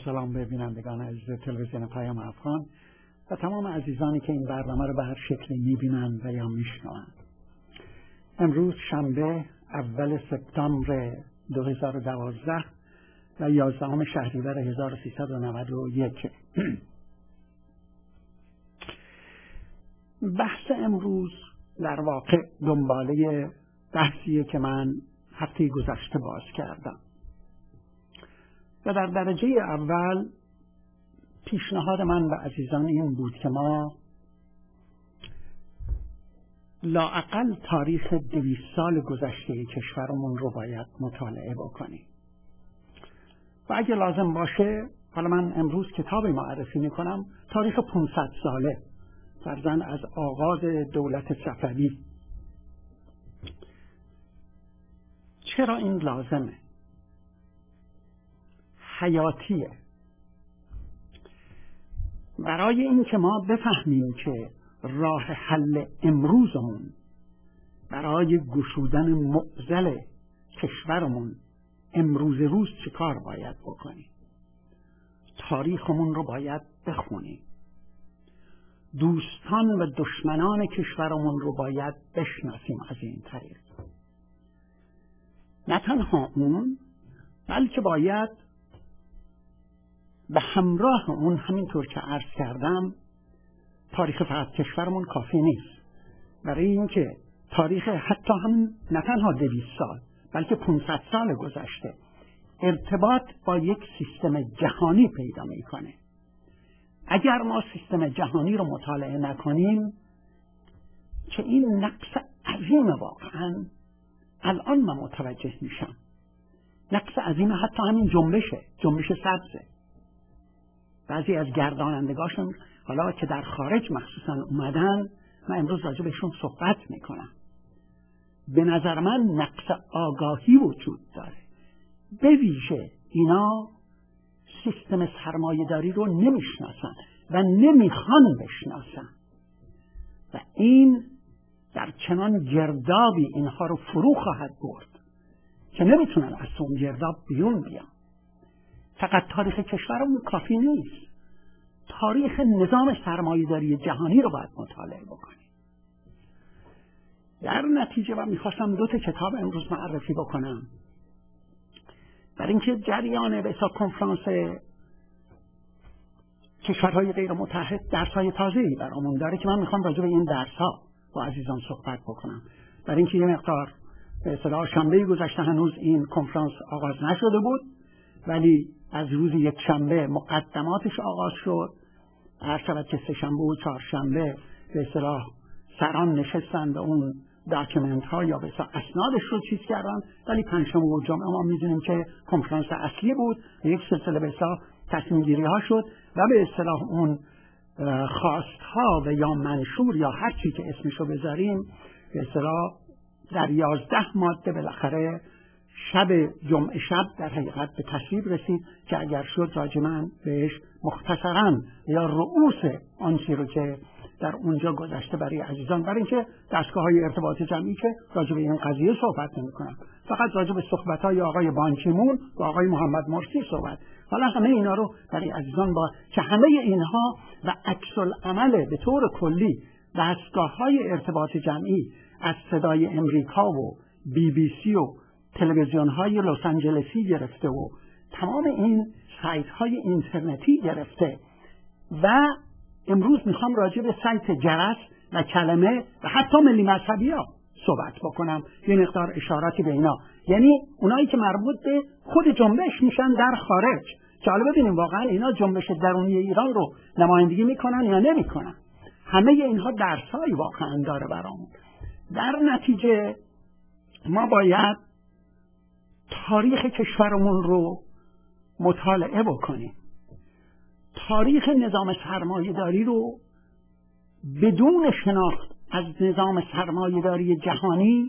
سلام به بینندگان عزیز تلویزیون پیام افغان و تمام عزیزانی که این برنامه رو به هر شکلی میبینند و یا میشنوند. امروز شنبه اول سپتامبر 2012 و 11 شهریور 1391. بحث امروز در واقع دنباله بحثیه که من هفته گذشته باز کردم و در درجه اول پیشنهاد من به عزیزان این بود که ما لااقل تاریخ 200 سال گذشته کشورمون رو باید مطالعه بکنیم و اگه لازم باشه، حالا من امروز کتابی معرفی میکنم، تاریخ 500 ساله فرضاً از آغاز دولت صفوی. چرا این لازمه؟ حیاتیه. برای این که ما بفهمیم که راه حل امروزمون برای گشودن معضل کشورمون امروز روز چه کار باید بکنیم. تاریخمون رو باید بخونیم. دوستان و دشمنان کشورمون رو باید بشناسیم. از این طریق نه تنها اون، بلکه باید به همراه اون، همینطور که عرض کردم، تاریخ فقط کشورمون کافی نیست. برای اینکه تاریخ حتی هم نه تنها 200 سال بلکه 500 سال گذشته ارتباط با یک سیستم جهانی پیدا میکنه. اگر ما سیستم جهانی رو مطالعه نکنیم، که این نقص عظیم واقعا الان من متوجه میشم، نقص عظیم حتی همین جنبش سبزه. بعضی از گردانندگاشون حالا که در خارج مخصوصا اومدن، من امروز راجع بهشون صحبت میکنم. به نظر من نقص آگاهی وجود داره. به ویژه اینا سیستم سرمایه‌داری رو نمیشناسن و نمیخوان بشناسن و این در چنان گردابی اینها رو فرو خواهد برد که نمیتونن از اون گرداب بیرون بیان. فقط تاریخ کشورمون کافی نیست. تاریخ نظام سرمایه‌داری جهانی رو باید مطالعه بکنیم. در نتیجه من میخواستم 2 کتاب امروز معرفی بکنم، برای اینکه جریان به حساب کنفرانس کشورهای غیر متحد درس‌های تازه‌ای برامون داره که من میخوام راجع به این درس‌ها با عزیزان صحبت بکنم. برای اینکه یه مقدار به اصطلاح شنبه گذشته هنوز این کنفرانس آغاز نشده بود، ولی از روز یک شنبه مقدماتش آغاز شد. هر شب که 3 شنبه و 4 شنبه به اصطلاح سران نشستند و اون داکیومنت ها یا به اصطلاح اسنادش رو چیز کردن، ولی 5 شنبه و جمعه ما میدونیم که کنفرانس اصلی بود. یک سلسله به اصطلاح تصمیم گیری ها شد و به اصطلاح اون خواست ها و یا منشور یا هر چی که اسمش رو بذاریم به اصطلاح در 11 ماده بالاخره شب جمعه شب در حقیقت به تصویب رسید که اگر شد راجع من بهش مختصراً یا رؤوس آنچه رو که در اونجا گذشته برای عزیزان، برای اینکه دستگاه‌های ارتباط جمعی که راجع به این قضیه صحبت نمی‌کنن، فقط راجع به صحبت‌های آقای بان کی مون و آقای محمد مرسی صحبت. حالا همه اینا رو برای عزیزان با که همه اینها و عکس العمل به طور کلی دستگاه‌های ارتباط جمعی از صدای امریکا و BBC و تلویزیون‌های لس آنجلسی گرفته و تمام این سایت‌های اینترنتی گرفته و امروز میخوام راجع به سایت جرس و کلمه و حتی ملی مذهبی ها صحبت بکنم، یه مقدار اشاراتی به اینا، یعنی اونایی که مربوط به خود جنبش میشن در خارج، که حالا ببینیم واقعا اینا جنبش درونی ایران رو نمایندگی میکنن یا نمیکنن. همه اینها درسایی واقعا داره برامون. در نتیجه ما باید تاریخ کشورمون رو مطالعه بکنیم. تاریخ نظام سرمایه‌داری رو بدون شناخت از نظام سرمایه‌داری جهانی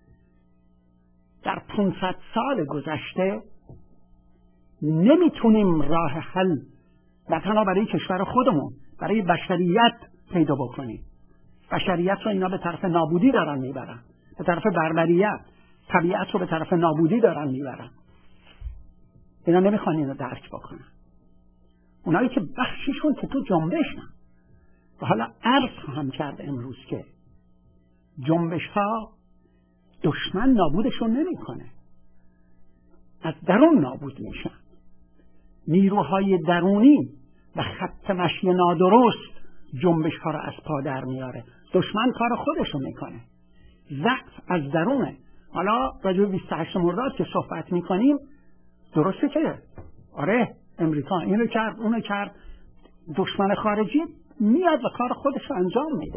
در 500 سال گذشته نمیتونیم راه حل نه تنها برای کشور خودمون، برای بشریت پیدا بکنیم. بشریت رو اینا به طرف نابودی دارن میبرن، به طرف بربریت. طبیعت رو به طرف نابودی دارن میبرن. اینا نمیخوان اینو درک بکنن. اونایی که بخششون که تو جنبشن. و حالا عرض خواهم کرد امروز که جنبش ها دشمن نابودشون نمیکنه، از درون نابود میشن. نیروهای درونی و خط مشی نادرست جنبش ها رو از پا در میاره. دشمن کار خودشو میکنه، ضعف از درونه. حالا راجع به 28 مرداد که صحبت میکنیم، درسته که آره امریکا اینو کرد اونو کرد، دشمن خارجی میاد و کار خودشو انجام میده.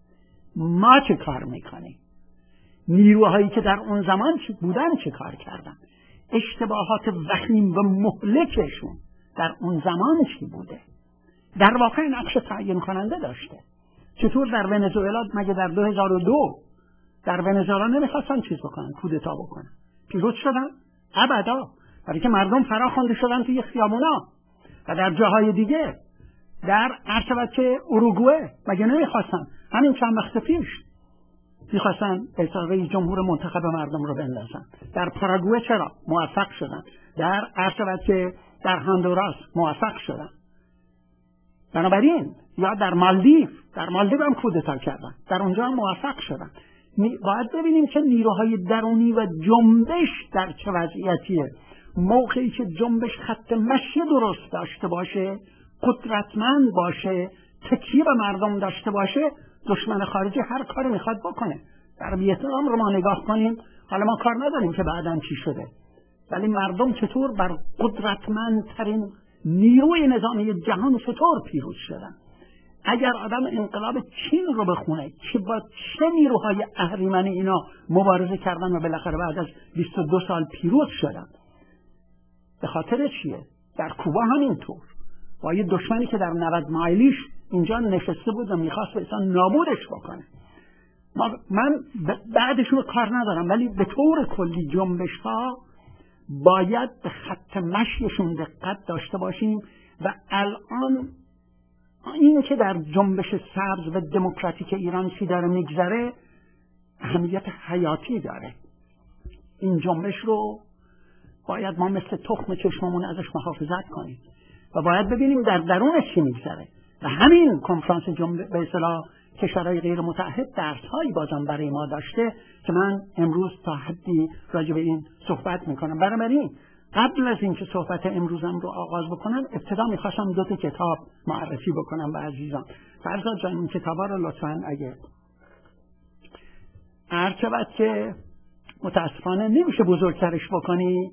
ما چه کار میکنیم؟ نیروهایی که در اون زمان بودن چه کار کردن؟ اشتباهات وخیم و مهلکشون در اون زمان چی بوده؟ در واقع نقش تعیین کننده داشته. چطور در ونزوئلا مگه در 2002 در ونزوئلا نمیخواستن چیز بکنن، کودتا بکنن، پیروز شدن؟ ابدا. برای که مردم فراخوانده شدن توی خیابونا. و در جاهای دیگه، در عرض که اوروگوئه مگه نمیخواستن؟ همین چند وقت پیش میخواستن رئیس جمهور منتخب مردم رو بندازن. در پاراگوئه چرا؟ موفق شدن. در عرض که در هندوراس موفق شدن. بنابراین یا در مالدیو هم کودتا کردن، در اونجا هم موفق شدن. باید ببینیم که نیروهای درونی و جنبش در چه وضعیتیه. موقعی که جنبش خط مشی درست داشته باشه، قدرتمند باشه، تکیه به مردم داشته باشه، دشمن خارجی هر کاری میخواد بکنه. در ویتنام رو ما نگاه کنیم، حالا ما کار نداریم که بعداً چی شده، ولی مردم چطور بر قدرتمندترین نیروی نظامی جهان چطور پیروز شدن. اگر آدم انقلاب چین رو بخونه که با چه نیروهای اهریمنی اینا مبارزه کردن و بالاخره بعد از 22 سال پیروز شدن، به خاطر چیه؟ در کوبا همینطور، با یه دشمنی که در 90 مایلیش اینجا نشسته بود و میخواست اصلا نابودش بکنه. من بعدشون کار ندارم، ولی به طور کلی جنبش ها باید به خط مشیشون دقت داشته باشیم. و الان این که در جنبش سبز و دموکراتیک ایران چی داره میگذره اهمیت حیاتی داره. این جنبش رو باید ما مثل تخم چشممون ازش محافظت کنیم و باید ببینیم در درونش چی میگذره. و همین کنفرانس به اصطلاح کشورهای غیر متحد درس‌هایی بازم برای ما داشته که من امروز تا حدی راجع به این صحبت میکنم. بنابراین قبل از اینکه صحبت امروزم رو آغاز بکنم، ابتدا میخواستم 2 کتاب معرفی بکنم به عزیزان. فرزاد جان این کتابا رو لطفاً اگه عرض که متاسفانه نمیشه بزرگترش بکنی.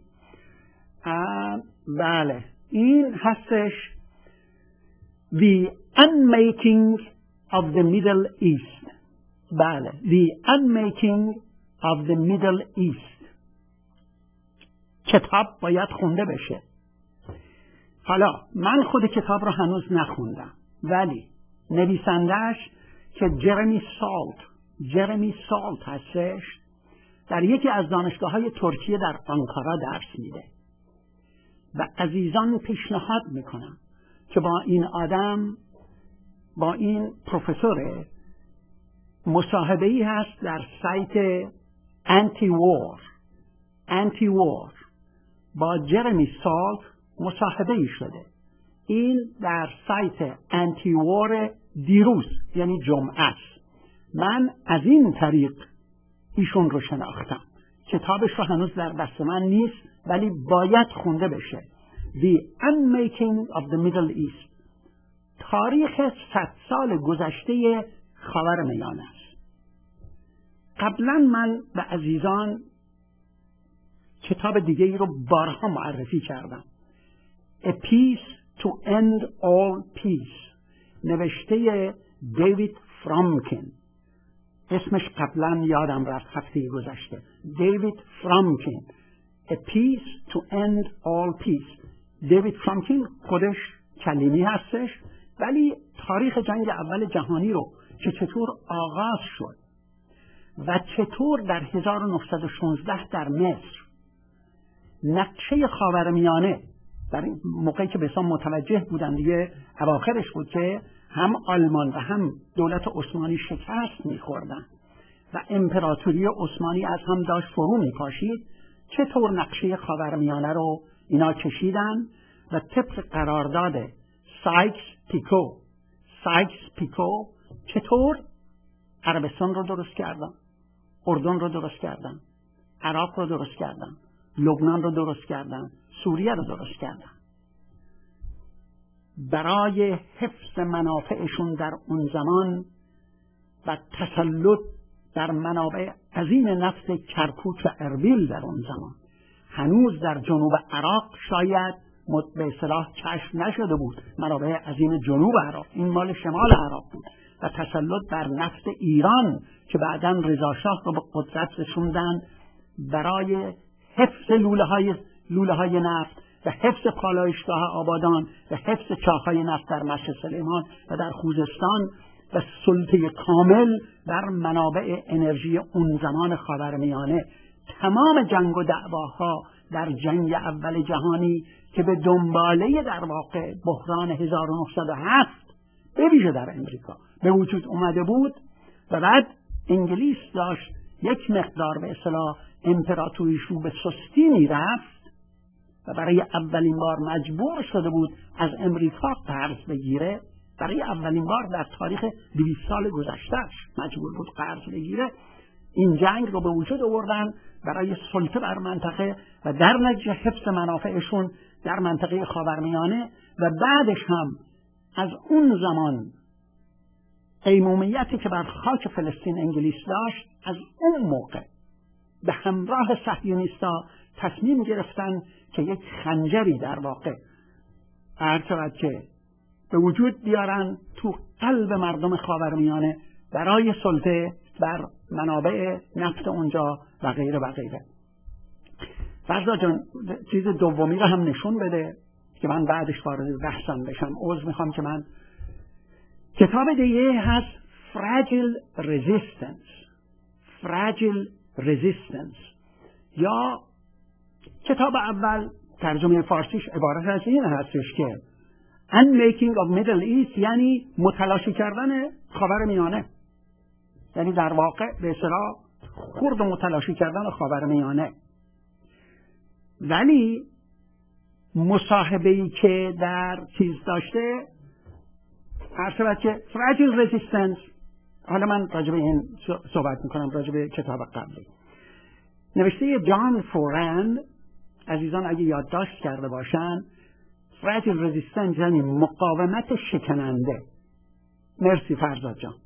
بله این هستش The Unmaking of the Middle East. بله The Unmaking of the Middle East. کتاب باید خونده بشه. حالا من خود کتاب رو هنوز نخوندم، ولی نویسندهش که جرمی سالت هستش، در یکی از دانشگاه‌های ترکیه در آنکارا درس میده و عزیزان پیشنهاد میکنم که با این آدم، با این پروفسور، مصاحبه‌ای هست در سایت انتی وار با جرمی سالت مصاحبه‌ای شده. این در سایت انتی وار دیروز یعنی جمعه است. من از این طریق ایشون رو شناختم. کتابش رو هنوز در دست من نیست ولی باید خونده بشه. The Unmaking of the Middle East. تاریخ 100 سال گذشته خاورمیانه است. قبلا من به عزیزان کتاب دیگه ای رو بارها معرفی کردم. A Peace to End All Peace، نوشته دیوید فرامکین. اسمش قبلا یادم رفت هفته گذشته. دیوید فرامکین، A Peace to End All Peace. دیوید فرامکین خودش کلیمی هستش، ولی تاریخ جنگ اول جهانی رو که چطور آغاز شد و چطور در 1916 در مصر نقشه خاورمیانه، در این موقعی که بسیار متوجه بودن دیگه اواخرش بود که هم آلمان و هم دولت عثمانی شکست می‌خوردن و امپراتوری عثمانی از هم داشت فرو می‌پاشید، چطور نقشه خاورمیانه رو اینا کشیدن و طبق قرارداد سایکس پیکو چطور عربستان رو درست کردن، اردن رو درست کردن، عراق رو درست کردن، لبنان رو درست کردن، سوریه رو درست کردن. برای حفظ منافعشون در اون زمان و تسلط در منابع عظیم نفت کرکوک و اربیل در اون زمان، هنوز در جنوب عراق شاید به اصطلاح کشف نشده بود منابع عظیم جنوب عراق، این مال شمال عراق بود، و تسلط بر نفت ایران که بعداً رضا شاه رو به قدرت رسوندن برای حفظ لوله های نفت و حفظ پالایشگاه آبادان و حفظ چاه‌های نفت در مشهد سلیمان و در خوزستان و سلطه کامل بر منابع انرژی اون زمان خاورمیانه. تمام جنگ و دعواها در جنگ اول جهانی که به دنباله در واقع بحران 1907 به ویژه در امریکا به وجود اومده بود و بعد انگلیس داشت یک مقدار به اصطلاح امپراتوریش رو به سستی میرفت و برای اولین بار مجبور شده بود از امریکا قرض بگیره. برای اولین بار در تاریخ 200 سال گذشتهش مجبور بود قرض بگیره. این جنگ رو به وجود آوردن برای سلطه بر منطقه و در نتیجه حفظ منافعشون در منطقه خاورمیانه، و بعدش هم از اون زمان قیمومیتی که بر خاک فلسطین انگلیس داشت، از اون موقع به همراه صهیونیستا تصمیم گرفتن که یک خنجری در واقع که به وجود بیارن تو قلب مردم خاورمیانه برای سلطه بر منابع نفت اونجا و غیره و غیره. فرزاد جان چیز دومی رو هم نشون بده که من بعدش وارد بحثم بشم. عذر میخوام که من کتاب دیگه هست Fragile Resistance یا کتاب اول ترجمه فارسیش عبارت از این هستش که Unmaking of Middle East، یعنی متلاشی کردن خاورمیانه، یعنی در واقع به اصطلاح خرد و متلاشی کردن خاورمیانه. ولی مصاحبه‌ای که در چیز داشته هست که Fragile Resistance، حالا من راجع به این صحبت میکنم، راجع به کتاب قبلی نوشته جان فورن. عزیزان اگه یادداشت کرده باشن، Fragile Resistance یعنی مقاومت شکننده. مرسی فرزاد جان.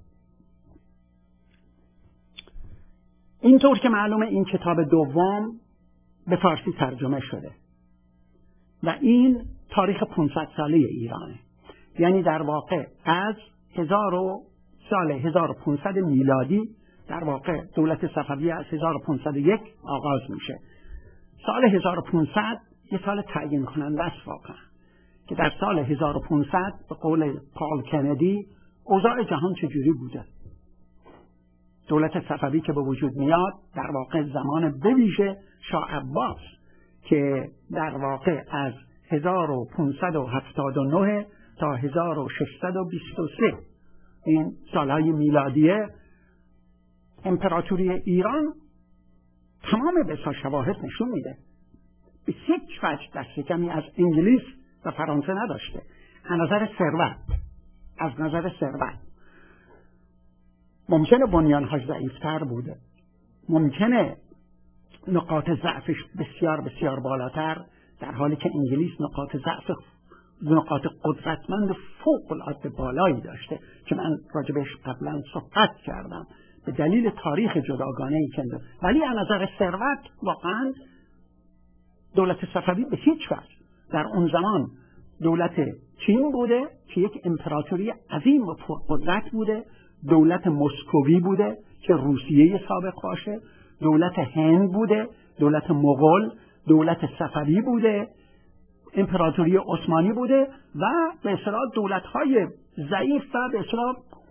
اینطور که معلومه این کتاب دوم به فارسی ترجمه شده و این تاریخ 500 ساله ایرانه، یعنی در واقع از سال 1500 میلادی در واقع دولت صفوی از 1501 آغاز میشه. سال 1500 یه سال تعیین کننده است واقعا، که در سال 1500 به قول پال کندی اوضاع جهان چجوری بوده. دولت صفوی که به وجود میاد در واقع زمان بویژه شاه عباس که در واقع از 1579 تا 1623 این سالهای میلادیه، امپراتوری ایران تمام بسا شواهد نشون میده به هیچ وجه دست کمی از انگلیس و فرانسه نداشته. از نظر ثروت ممکنه بنیان‌هاش ضعیف‌تر بوده، ممکنه نقاط ضعفش بسیار بسیار بالاتر، در حالی که انگلیس نقاط قدرتمند فوق‌العاده بالایی داشته که من راجبش قبلا صحبت کردم به دلیل تاریخ جداگانه‌ای که ولی از نظر ثروت واقعا دولت صفوی به هیچ وجه در اون زمان دولت چین بوده که یک امپراتوری عظیم و پرقدرت بوده، دولت مسکوی بوده که روسیه سابق باشه، دولت هند بوده، دولت مغول، دولت صفوی بوده، امپراتوری عثمانی بوده و به اصطلاح دولت‌های ضعیف و به اصطلاح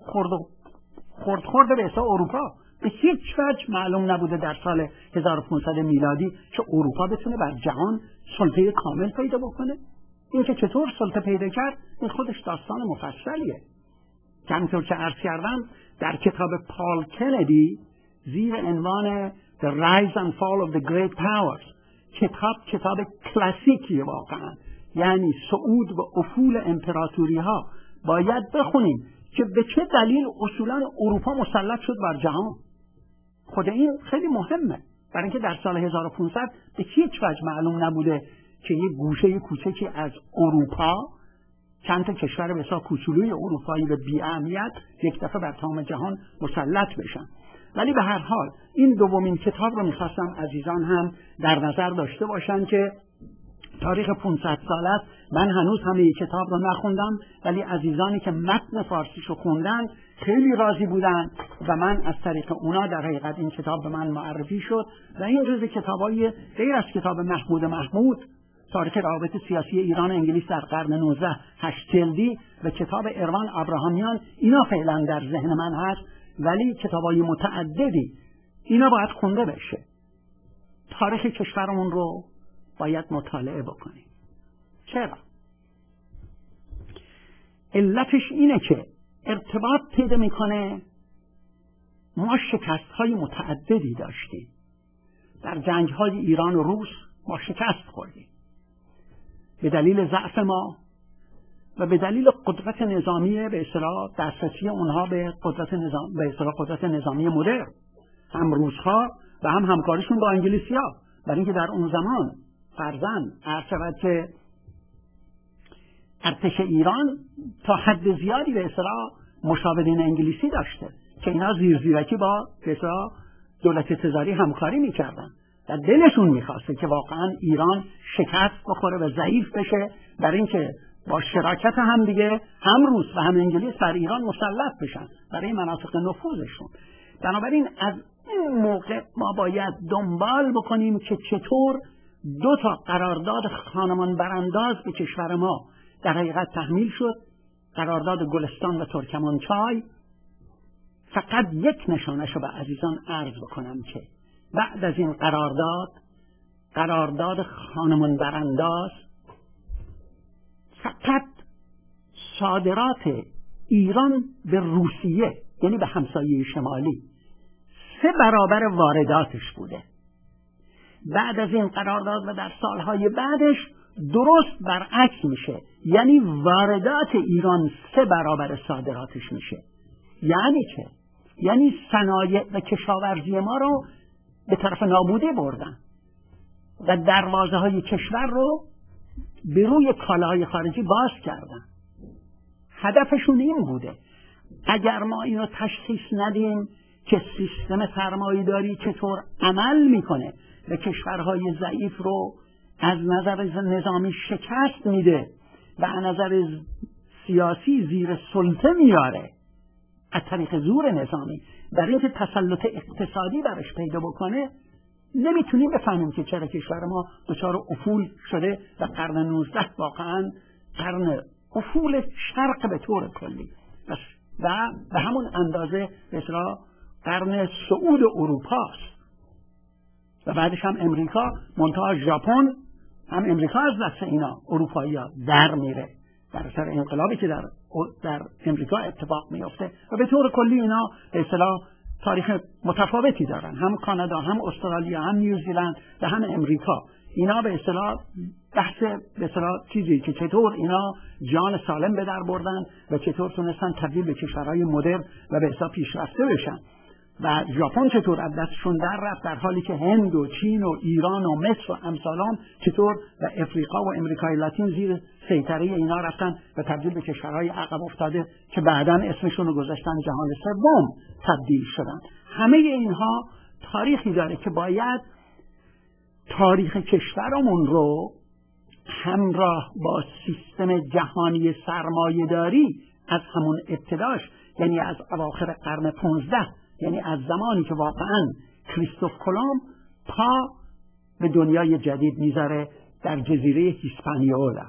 خرد به اصطلاح اروپا. به هیچ وجه معلوم نبوده در سال 1500 میلادی که اروپا بتونه بر جهان سلطه کامل پیدا بکنه. این که چطور سلطه پیدا کرد این خودش داستان مفصلیه که همونطور که عرض کردم در کتاب پال کندی زیر عنوان The Rise and Fall of the Great Powers، کتاب کلاسیکیه واقعا یعنی صعود و افول امپراتوری ها، باید بخونیم که به چه دلیل اصولا اروپا مسلط شد بر جهان. خود این خیلی مهمه، برای اینکه در سال 1500 به هیچ وجه معلوم نبوده که یک گوشه کوچکی از اروپا، چند تا کشور بسیار کوچولوی اروپایی به بی‌اهمیت، یک دفعه بر تمام جهان مسلط بشن. ولی به هر حال این دومین کتاب رو میخواستم عزیزان هم در نظر داشته باشن که تاریخ 500 سال است. من هنوز همه کتاب رو نخوندم، ولی عزیزانی که متن فارسیشو خوندن خیلی راضی بودن و من از طریق اونا در حقیقت این کتاب به من معرفی شد و این جزء کتابای غیر از کتاب محمود تاریخ روابط سیاسی ایران و انگلیس در قرن 19 8 جلدی و کتاب اروان ابراهامیان، اینا فعلا در ذهن من هست، ولی کتابای متعددی اینا باید خونده بشه. تاریخ کشورمون رو باید مطالعه بکنیم. چرا؟ علتش اینه که ارتباط پیدا میکنه. ما شکست‌های متعددی داشتیم. در جنگ‌های ایران و روس ما شکست خوردیم به دلیل ضعف ما و به دلیل قدرت نظامی به اصطلاح دسترسی اونها به قدرت نظامی مدرن، هم روس‌ها و هم همکاریشون با انگلیسی‌ها. برای اینکه در اون زمان فرضاً عرض شود که ارتش ایران تا حد زیادی به اصطلاح مشاورین انگلیسی داشته که اینا زیرزیرکی با به اصطلاح دولت تزاری همکاری میکردن و دلشون میخواسته که واقعاً ایران شکست بخوره و ضعیف بشه، برای اینکه با شراکت هم دیگه هم روس و هم انگلیس بر ایران مسلط بشن برای مناطق نفوذشون. بنابراین از این موقع ما باید دنبال بکنیم که چطور دو تا قرارداد خانمان برانداز به کشور ما در حقیقت تحمیل شد. قرارداد گلستان و ترکمانچای. فقط یک نشانش رو به عزیزان عرض بکنم که بعد از این قرارداد خانمان برانداز فقط صادرات ایران به روسیه، یعنی به همسایه شمالی، 3 برابر وارداتش بوده. بعد از این قرارداد و در سالهای بعدش درست برعکس میشه، یعنی واردات ایران 3 برابر صادراتش میشه. یعنی چه؟ یعنی صنایع و کشاورزی ما رو به طرف نابودی بردن و دروازه های کشور رو به روی کالاهای خارجی باز کردن. هدفشون این بوده اگر ما اینو تشخیص ندیم که سیستم سرمایه‌داری چطور عمل میکنه و کشورهای ضعیف رو از نظر نظامی شکست میده و از نظر سیاسی زیر سلطه میاره از طریق زور نظامی، برای اینکه تسلط اقتصادی برش پیدا بکنه، نمیتونیم بفهمیم که چرا کشور ما دچار افول شده و قرن 19 واقعا قرن افول شرق به طور کلی و به همون اندازه به اصطلاح قرن صعود اروپاست و بعدش هم امریکا، منتها ژاپن هم امریکا از دست اینا اروپایی‌ها در میره در اثر انقلابی که در امریکا اتفاق میفته و به طور کلی اینا به اصطلاح تاریخ متفاوتی دارن، هم کانادا، هم استرالیا، هم نیوزیلند و هم امریکا. اینا به اصطلاح بحث به اصطلاح چیزی که چطور اینا جان سالم به در بردن و چطور تونستن تبدیل به کشورهای مدرن و به اصطلاح پیشرفته بشن و ژاپن چطور از دستشون در رفت، در حالی که هند و چین و ایران و مصر و امثالان چطور و افریقا و امریکای لاتین زیر سیطره اینا رفتن و تبدیل به کشورهای عقب افتاده که بعداً اسمشون رو گذاشتن جهان سوم تبدیل شدن. همه اینها تاریخی داره که باید تاریخ کشورمون رو همراه با سیستم جهانی سرمایه‌داری از همون ابتداش، یعنی از اواخر قرن 15، یعنی از زمانی که واقعا کریستوف کلمب پا به دنیای جدید میذاره در جزیره هیسپانیولا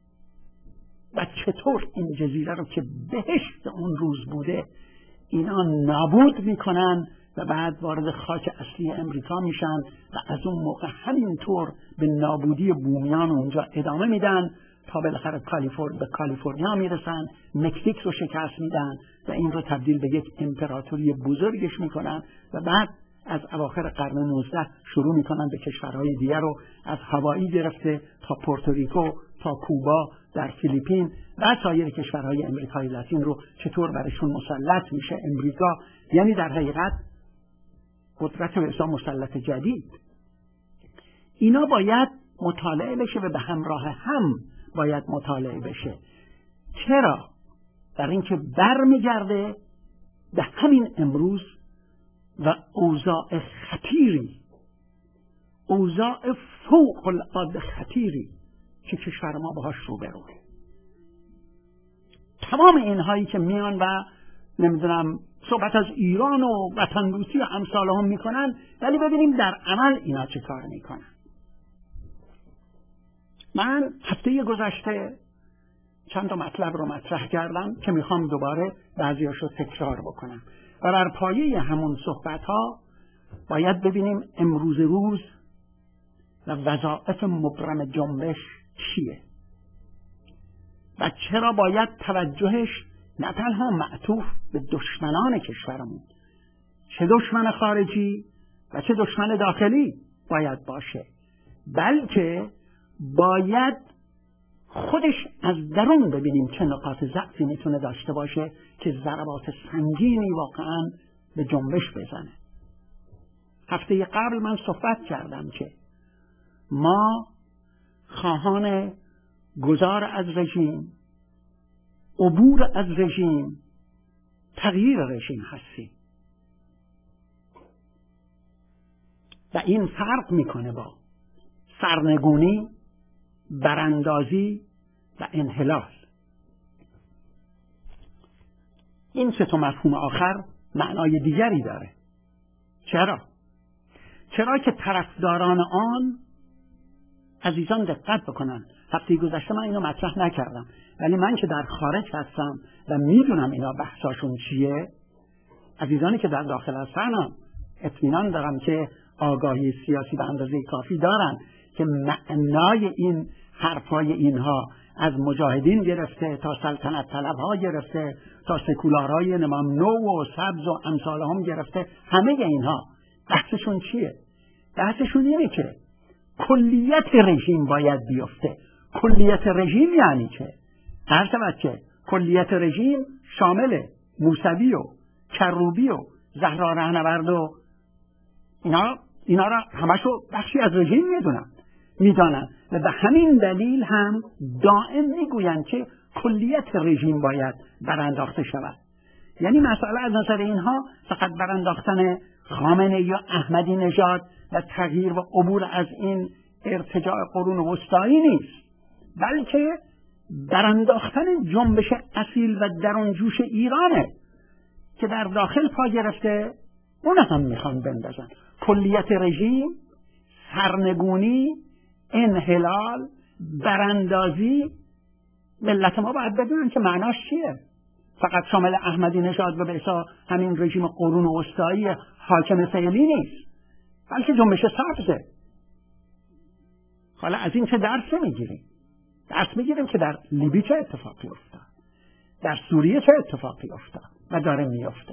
و چطور این جزیره رو که بهشت اون روز بوده اینا نابود میکنن و بعد وارد خاک اصلی امریکا میشن و از اون موقع همینطور به نابودی بومیان اونجا ادامه میدن تا بالاخره به کالیفرنیا میرسن، مکزیک رو شکست میدن و این رو تبدیل به یک امپراتوری بزرگش میکنن و بعد از اواخر قرن 19 شروع میکنن به کشورهای دیگر رو از هاوایی گرفته تا پورتوریکو تا کوبا در فیلیپین و سایر کشورهای امریکای لاتین رو چطور برشون مسلط میشه امریکا. یعنی در حقیقت قدرت به حساب مسلط جدید. اینا باید مطالعه بشه و به همراه هم باید مطالعه بشه. چرا؟ در اینکه برمیگرده به همین امروز و اوضاع خطیری، اوضاع فوق العاده خطیری که کشور ما باهاش روبروه. تمام اینهایی که میان و نمیدونم صحبت از ایران و وطن دوستی و امثال هم میکنن، ولی ببینیم در عمل اینا چه کار میکنن. من هفته گذشته چند تا مطلب رو مطرح کردم که میخوام دوباره بعضیاشو تکرار بکنم و بر پایه همون صحبت ها باید ببینیم امروز روز و وظایف مبرم جنبش چیه و چرا باید توجهش نه تنها معطوف به دشمنان کشورمون، چه دشمن خارجی و چه دشمن داخلی باید باشه، بلکه باید خودش از درون ببینیم چه نقاط ضعفی میتونه داشته باشه که ضربات سنگینی واقعا به جنبش بزنه. هفته قبل من صحبت کردم که ما خواهان گذار از رژیم، عبور از رژیم، تغییر رژیم هستیم و این فرق میکنه با سرنگونی، براندازی و انحلال. این سه تا مفهوم آخر معنای دیگری داره. چرا که طرفداران آن، عزیزان دقت بکنن، هفته گذشته من اینو مطرح نکردم، ولی من که در خارج هستم و میدونم اینا بحثاشون چیه، عزیزانی که در داخل هستن اطمینان دارم که آگاهی سیاسی به اندازه کافی دارن که معنای این حرفای اینها از مجاهدین گرفته تا سلطنت طلبها گرفته تا سکولارهای نو و سبز و امثال هم گرفته، همه اینها بحثشون چیه؟ بحثشون اینه که کلیت رژیم باید بیفته. کلیت رژیم یعنی چه؟ هر شود که کلیت رژیم شامل موسوی و کروبی و زهرا رهنورد و اینا را همشو بخشی از رژیم میدانن و به همین دلیل هم دائم میگویند که کلیت رژیم باید برانداخته شود. یعنی مسئله از نظر اینها فقط برانداختن خامنه‌ای یا احمدی نژاد و تغییر و عبور از این ارتجاع قرون وسطایی نیست، بلکه برانداختن جنبش اصیل و درونجوش ایرانه که در داخل پا گرفته، اون هم میخوان بندازن. کلیت رژیم، سرنگونی، انحلال، براندازی، ملت ما باید بدونن که معناش چیه. فقط شامل احمدی نژاد و به اصطلاح همین رژیم قرون وسطایی حاکم فعلی نیست، بلکه جنبش سبزه. حالا از این چه درس میگیریم؟ درس میگیریم که در لیبی چه اتفاقی افتاد، در سوریه چه اتفاقی افتاد و داره میفته.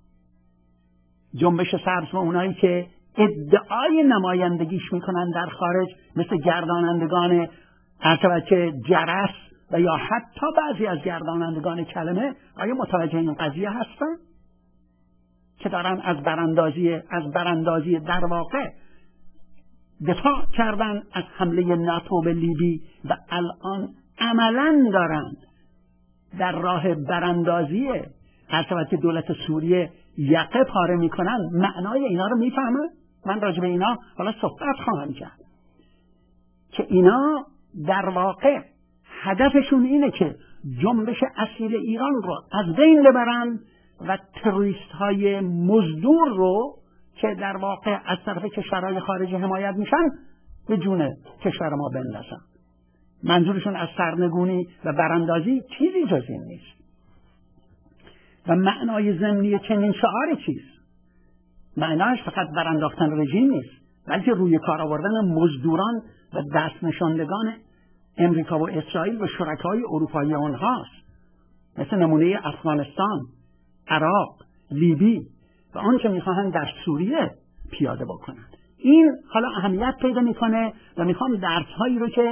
جنبش سبز و اونایی که ادعای نمایندگیش میکنن در خارج، مثل گردانندگان که جرس و یا حتی بعضی از گردانندگان کلمه، آیا متوجه این قضیه هستن که دارن از براندازی در واقع دفاع کردن از حمله ناتو به لیبی و الان عملاً دارن در راه براندازی که دولت سوریه یقه پاره میکنن؟ معنای اینا رو میفهمن؟ من راجع به اینا حالا صحبت خواهم کرد که اینا در واقع هدفشون اینه که جنبش اصیل ایران رو از بین ببرن و تروریست های مزدور رو که در واقع از طرف کشورهای خارجی حمایت میشن به جون کشور ما بندازن. منظورشون از سرنگونی و براندازی چیزی جز این نیست. و معنای ضمنی چنین شعاری چیست؟ معناش فقط برانداختن رژیم نیست، بلکه روی کار آوردن مزدوران و دست نشاندگان امریکا و اسرائیل و شرکای اروپایی آنهاست، مثل نمونه افغانستان، عراق، لیبی و آنچه میخواهند در سوریه پیاده بکنند. این حالا اهمیت پیدا میکنه و میخوام درسهایی رو که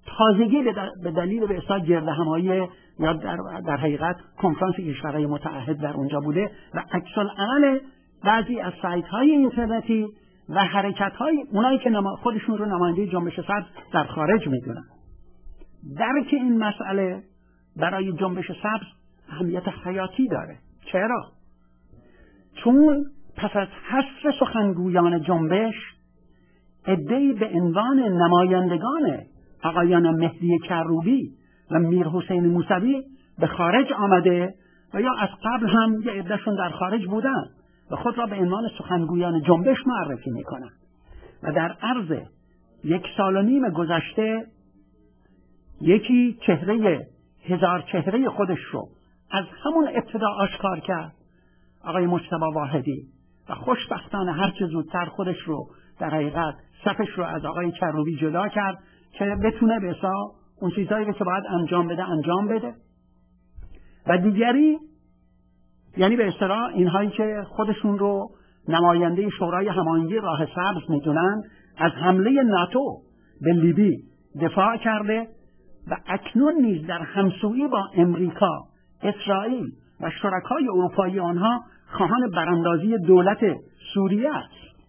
تازگی به دلیل به اصطلاح گردهمایی یا در حقیقت کنفرانس کشورهای متعهد در اونجا بوده و عکس العمل بعضی از سایت‌های اینترنتی و حرکت‌های اونایی که خودشون رو نماینده جنبش سبز در خارج میدونن. درک این مسئله برای جنبش سبز اهمیت حیاتی داره. چرا؟ چون پس از حذف سخنگویان جنبش عده‌ای به عنوان نمایندگان آقایان مهدی کروبی و میرحسین موسوی به خارج آمده و یا از قبل هم یه عده‌شون در خارج بودن و خود را به عنوان سخنگویان جنبش معرفی میکنن و در عرض 1.5 سال گذشته یکی چهره 1000 چهره خودش رو از همون ابتدا آشکار کرد، آقای مجتبی واحدی، و خوشبختانه هرچه زودتر خودش رو در حقیقت صفش رو از آقای کروبی جدا کرد که بتونه به اصطلاح اون چیزایی که باید انجام بده. و دیگری یعنی به اصطلاح اینهایی که خودشون رو نماینده شورای هماهنگی راه سبز میدونن از حمله ناتو به لیبی دفاع کرده و اکنون نیز در همسویی با امریکا، اسرائیل و شرکای اروپایی آنها خواهان براندازی دولت سوریه است.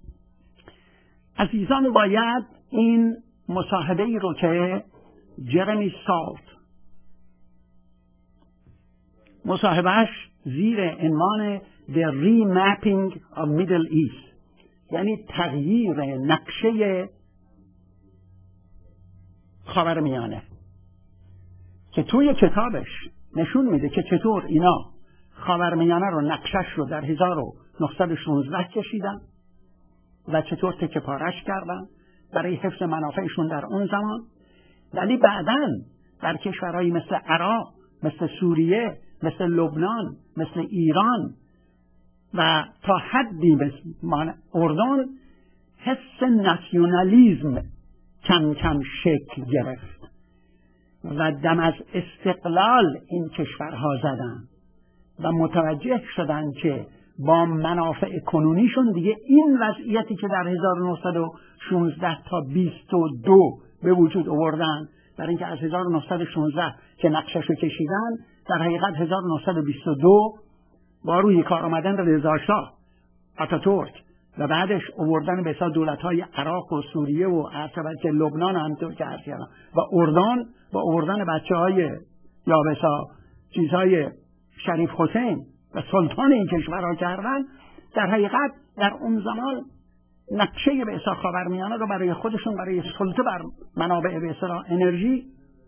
عزیزان، باید این مصاحبه‌ای رو که جرمی سالت مصاحبهش زیر عنوان The Remapping of Middle East، یعنی تغییر نقشه خاورمیانه، که توی کتابش نشون میده که چطور اینا خاورمیانه رو نقشش رو در 1916 کشیدن و چطور تکه پارش کردن برای حفظ منافعشون در اون زمان، ولی بعداً در کشورهایی مثل عراق، مثل سوریه، مثل لبنان، مثل ایران و تا حدی مثل اردن حس ناسیونالیزم کم کم شکل گرفت و دم از استقلال این کشورها زدن و متوجه شدن که با منافع کنونیشون دیگه این وضعیتی که در 1916 تا 22 به وجود آوردن، برای اینکه از 1916 که نقششو کشیدن در حقیقت 1922 با روی کار آمدن رضا شاه، آتاتورک و بعدش آوردن به حساب دولت‌های عراق و سوریه و عرض لبنان همونطور که عرض کردم و اردن با آوردن بچه‌های یا به حساب چیزهای شریف حسین و سلطان این کشورها کردن، در حقیقت در اون زمان نقشه به حساب خاورمیانه رو برای خودشون، برای سلطه بر منابع به حساب انرژی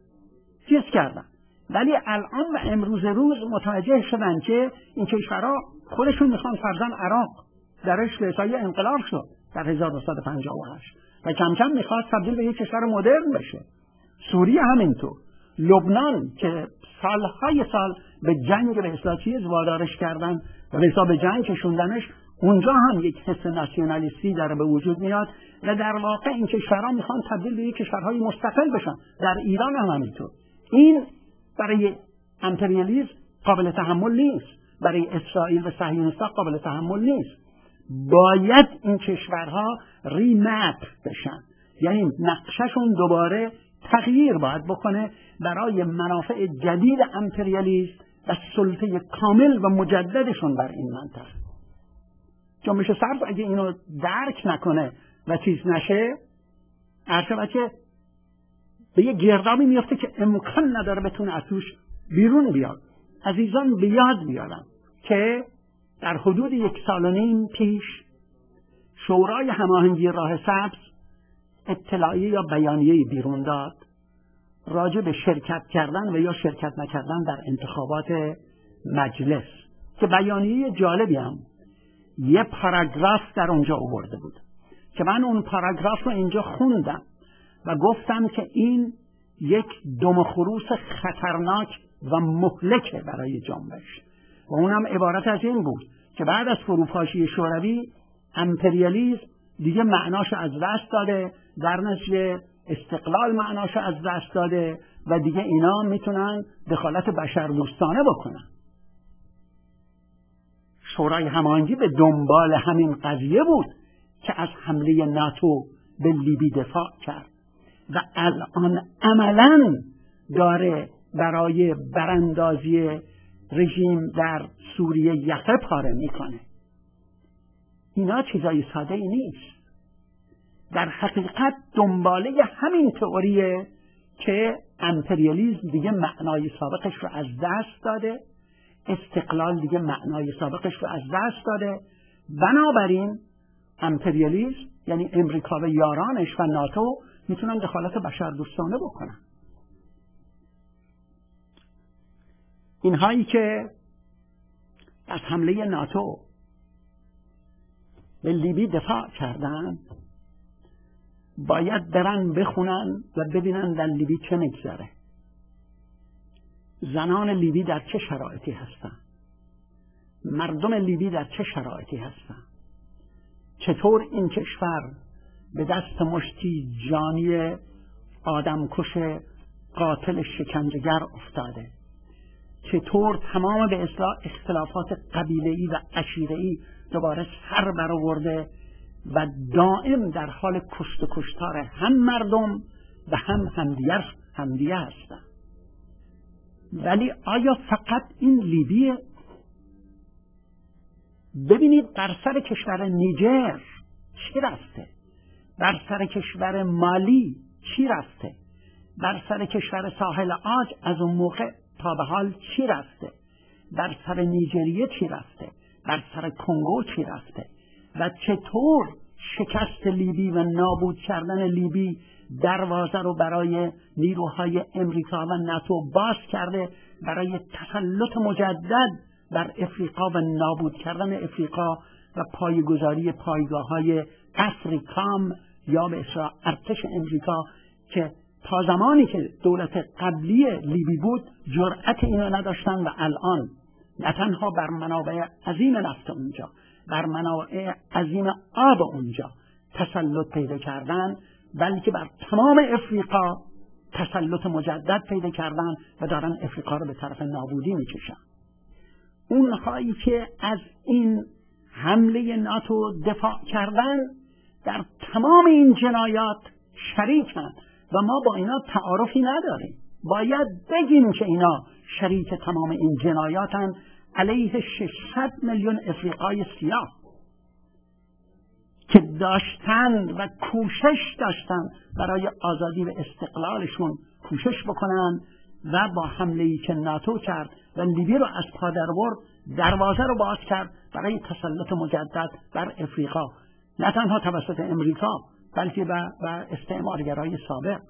چیز کردن. ولی الان و امروز روز متوجه شدن که این کشورها خودشون میخوان فرضاً عراق درش به حساب انقلاب شد در 1958 و کم کم میخواد تبدیل به یک کشور مدرن بشه. سوریه همینطور، لبنان که سالهای سال به جنگ به اصطلاح چیز وادارش کردن و به حساب به جنگ کشوندنش، اونجا هم یک حس ناسیونالیستی داره به وجود میاد و در واقع این کشورها میخوان تبدیل به یک کشورهای مستقل بشن. در ایران هم همینطور. این برای امپریالیسم قابل تحمل نیست، برای اسرائیل و صهیونیست‌ها قابل تحمل نیست. باید این کشورها ریمپ بشن، یعنی نقششون دوباره تغییر باید بکنه برای منافع جدید امپریالیسم و سلطه کامل و مجددشون بر این منطقه. جنبش سبز اگه اینو درک نکنه و چیز نشه، عرضه که به یه گردابی میفته که امکان نداره بتونه از توش بیرون بیاد. عزیزان، به یاد بیارم که در حدود 1.5 سال پیش شورای هماهنگی راه سبز اطلاعیه یا بیانیه‌ای بیرون داد راجع به شرکت کردن و یا شرکت نکردن در انتخابات مجلس، که بیانیه جالبی هم یه پاراگراف در اونجا آورده بود که من اون پاراگراف رو اینجا خوندم و گفتم که این یک دم خروس خطرناک و مهلکه برای جنبش و اونم عبارت از این بود که بعد از فروپاشی شوروی امپریالیسم دیگه معناش از دست داده، در نتیجه استقلال معناش از دست داده و دیگه اینا میتونن دخالت بشردوستانه بکنن. شورای هماهنگی به دنبال همین قضیه بود که از حمله ناتو به لیبی دفاع کرد و الان عملاً داره برای براندازی رژیم در سوریه یقه پاره میکنه. اینا چیزای ساده ای نیست. در حقیقت دنباله همین تئوریه که امپریالیسم دیگه معنای سابقش رو از دست داده، استقلال دیگه معنای سابقش رو از دست داده. بنابراین امپریالیسم یعنی امریکا و یارانش و ناتو میتونن دخالت بشردوستانه بکنن. اینهایی که از حمله ناتو به لیبی دفاع کردن باید برن بخونن و ببینن در لیبی چه میگذره. زنان لیبی در چه شرایطی هستن؟ مردم لیبی در چه شرایطی هستن؟ چطور این کشور به دست مشتی جانی آدمکش قاتل شکنجهگر افتاده؟ چطور تمام به اصلاح اختلافات قبیله‌ای و عشیره‌ای دوباره سر برآورده و دائم در حال کشت و کشتار هم مردم و همدیگه هستند؟ ولی آیا فقط این لیبیه؟ ببینید بر سر کشور نیجر چی رفته، بر سر کشور مالی چی رفته، بر سر کشور ساحل عاج از اون موقع تا به حال چی رفته، بر سر نیجریه چی رفته، بر سر کنگو چی رفته و چطور شکست لیبی و نابود کردن لیبی دروازه رو برای نیروهای امریکا و ناتو باز کرده برای تسلط مجدد بر افریقا و نابود کردن افریقا و پایه‌گذاری پایگاه‌های افریکام یا به اصطلاح ارتش امریکا که تا زمانی که دولت قبلی لیبی بود جرأت اینو نداشتن و الان نه تنها بر منابع عظیم نفت اونجا، بر منابع عظیم آب اونجا تسلط پیدا کردن، بلکه بر تمام افریقا تسلط مجدد پیدا کردن و دارن افریقا رو به طرف نابودی میکشن. اونهایی که از این حمله ناتو دفاع کردن در تمام این جنایات شریکن و ما با اینا تعارفی نداریم. باید بگیم که اینا شریک تمام این جنایاتن علیه 600 میلیون افریقای سیاه که داشتن و کوشش داشتن برای آزادی و استقلالشون کوشش بکنن و با حمله‌ای که ناتو کرد و لیبی رو از پا در برد دروازه رو باز کرد برای تسلط مجدد بر افریقا، نه تنها توسط امریکا بلکه و استعمارگرای سابق.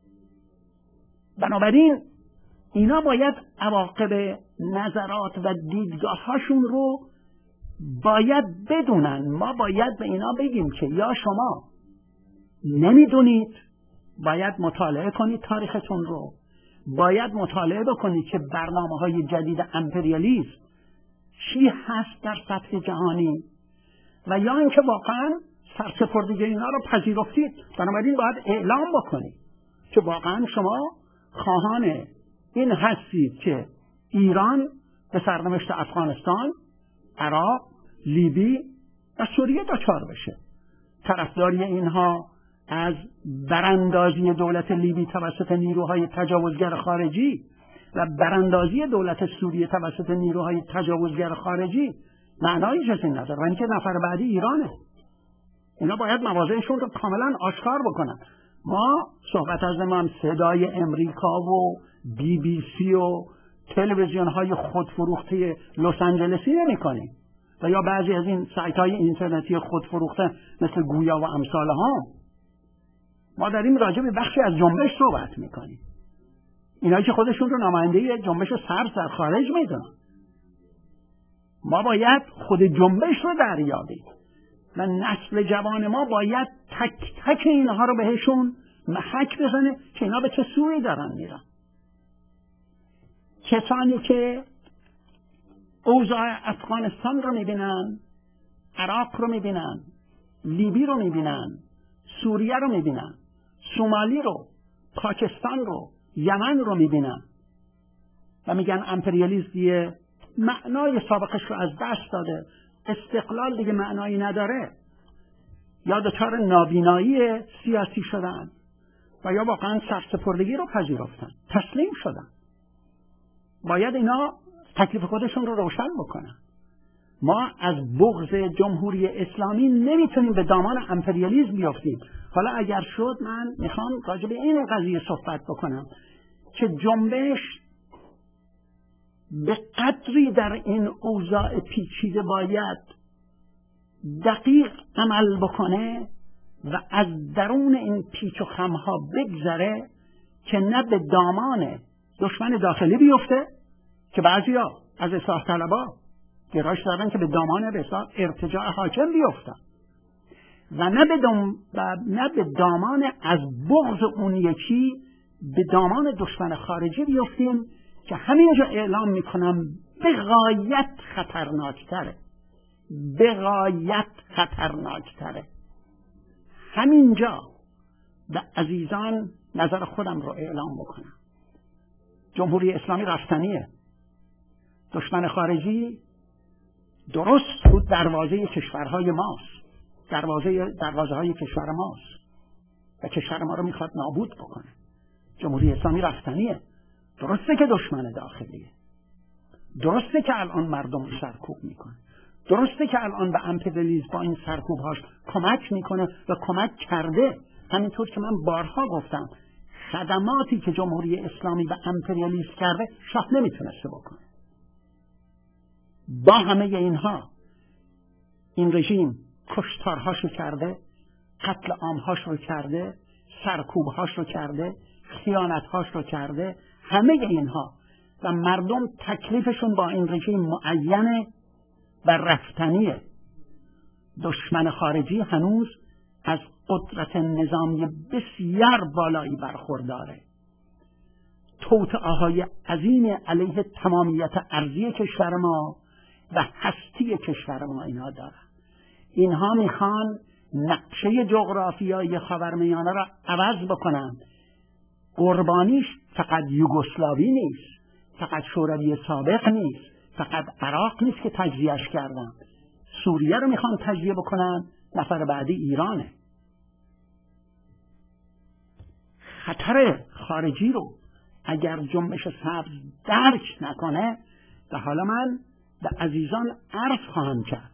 بنابراین اینا باید عواقب نظرات و دیدگاه‌هاشون رو باید بدونن. ما باید به اینا بگیم که یا شما نمیدونید، باید مطالعه کنید تاریختون رو، باید مطالعه بکنید که برنامه‌های جدید امپریالیسم چی هست در سطح جهانی و یا اینکه واقعا سرسپردگی اینا رو پذیرفتید. بنابراین باید اعلام بکنید که واقعا شما خواهان این هستید که ایران به سرنوشت افغانستان، عراق، لیبی و سوریه دچار بشه. طرفداری اینها از براندازی دولت لیبی توسط نیروهای تجاوزگر خارجی و براندازی دولت سوریه توسط نیروهای تجاوزگر خارجی معنایی جزی نداره و اینکه نفر بعدی ایرانه. اینا باید مواضعشون رو کاملا آشکار بکنن. ما صحبت از نمیم صدای امریکا و بی بی سی و تلویزیون های خودفروخته لس آنجلسی نمی کنیم و یا بعضی از این سایت های اینترنتی خودفروخته مثل گویا و امثال ها. ما داریم راجع به بخشی از جنبش صحبت میکنیم، اینایی که خودشون رو نماینده جنبش سبز در خارج میدونن. ما باید خود جنبش رو دریابیم و نسل جوان ما باید تک تک اینها رو بهشون محک بزنه که اینا به چه سوی دارن میرن. کسانی که اوضاع افغانستان رو میبینن، عراق رو میبینن، لیبی رو میبینن، سوریه رو میبینن، سومالی رو، پاکستان رو، یمن رو میبینن و میگن امپریالیسم دیگه معنای سابقش رو از دست داده، استقلال دیگه معنایی نداره، یا دچار نابینایی سیاسی شدن و یا واقعا سرسپردگی رو پذیرفتن، تسلیم شدن. باید اینا تکلیف خودشون رو روشن بکنن. ما از بغض جمهوری اسلامی نمیتونیم به دامان امپریالیسم بیافتیم. حالا اگر شد من میخوام راجع به این قضیه صحبت بکنم که جنبش به قدری در این اوضاع پیچیده باید دقیق عمل بکنه و از درون این پیچ و خمها بگذره که نه به دامان دشمن داخلی بیفته که بعضیا از اصلاح طلبا گرایش دارن که به دامان به اصلاح ارتجاع حاکم بیفتن و نه به دامان از بغض اون یکی به دامان دشمن خارجی بیفتیم که همینجا اعلام میکنم به غایت خطرناکتره. همینجا به عزیزان نظر خودم رو اعلام بکنم. جمهوری اسلامی رفتنیه. دشمن خارجی درست بود دروازه کشورهای ماست، دروازه های کشور ماست و کشور ما رو میخواد نابود بکنه. جمهوری اسلامی رفتنیه. درسته که دشمن داخلیه، درسته که الان مردم رو سرکوب میکنه، درسته که الان به امپریالیسم با این سرکوبهاش کمک میکنه و کمک کرده. همینطور که من بارها گفتم خدماتی که جمهوری اسلامی به امپریالیسم کرده شاه نمیتونسته بکنه. با همه اینها این رژیم کشتارهاشو کرده، قتل عامهاش رو کرده، سرکوبهاش رو کرده، خیانتهاش رو کرده. همه اینها و مردم تکلیفشون با این رژیم معینه و رفتنیه. دشمن خارجی هنوز از قدرت نظامی بسیار بالایی برخورداره. توطئه‌های عظیم علیه تمامیت ارضی کشور ما و هستی کشور ما اینا دارن. اینها میخوان نقشه جغرافیایی خاورمیانه را عوض بکنن. قربانیش فقط یوگسلاوی نیست، فقط شوروی سابق نیست، فقط عراق نیست که تجزیهش کردن. سوریه رو میخوان تجزیه بکنن، نفر بعدی ایرانه. خطر خارجی رو اگر جنبش سبز درک نکنه، به حالا من به عزیزان عرض خواهم کرد.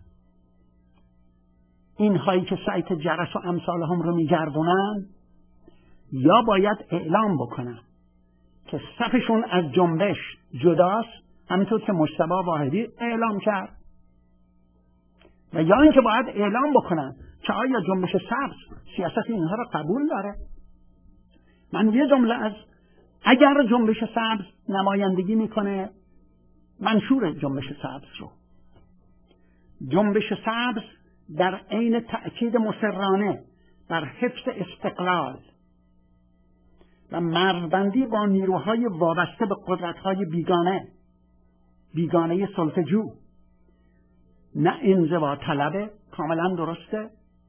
اینهایی که سایت جرس و امثال هم رو میگردونن یا باید اعلام بکنن که صفشون از جنبش جداست، همینطور که مجتبی واحدی اعلام کرد، و یا اینکه باید اعلام بکنن که آیا جنبش سبز سیاست اینها را قبول داره. من یه جمله از اگر جنبش سبز نمایندگی میکنه منشور جنبش سبز رو، جنبش سبز در عین تأکید مصرانه بر حفظ استقلال و مرزبندی با نیروهای وابسته به قدرت‌های بیگانه سلطه‌جو، نه انزوا طلبه، کاملا درسته،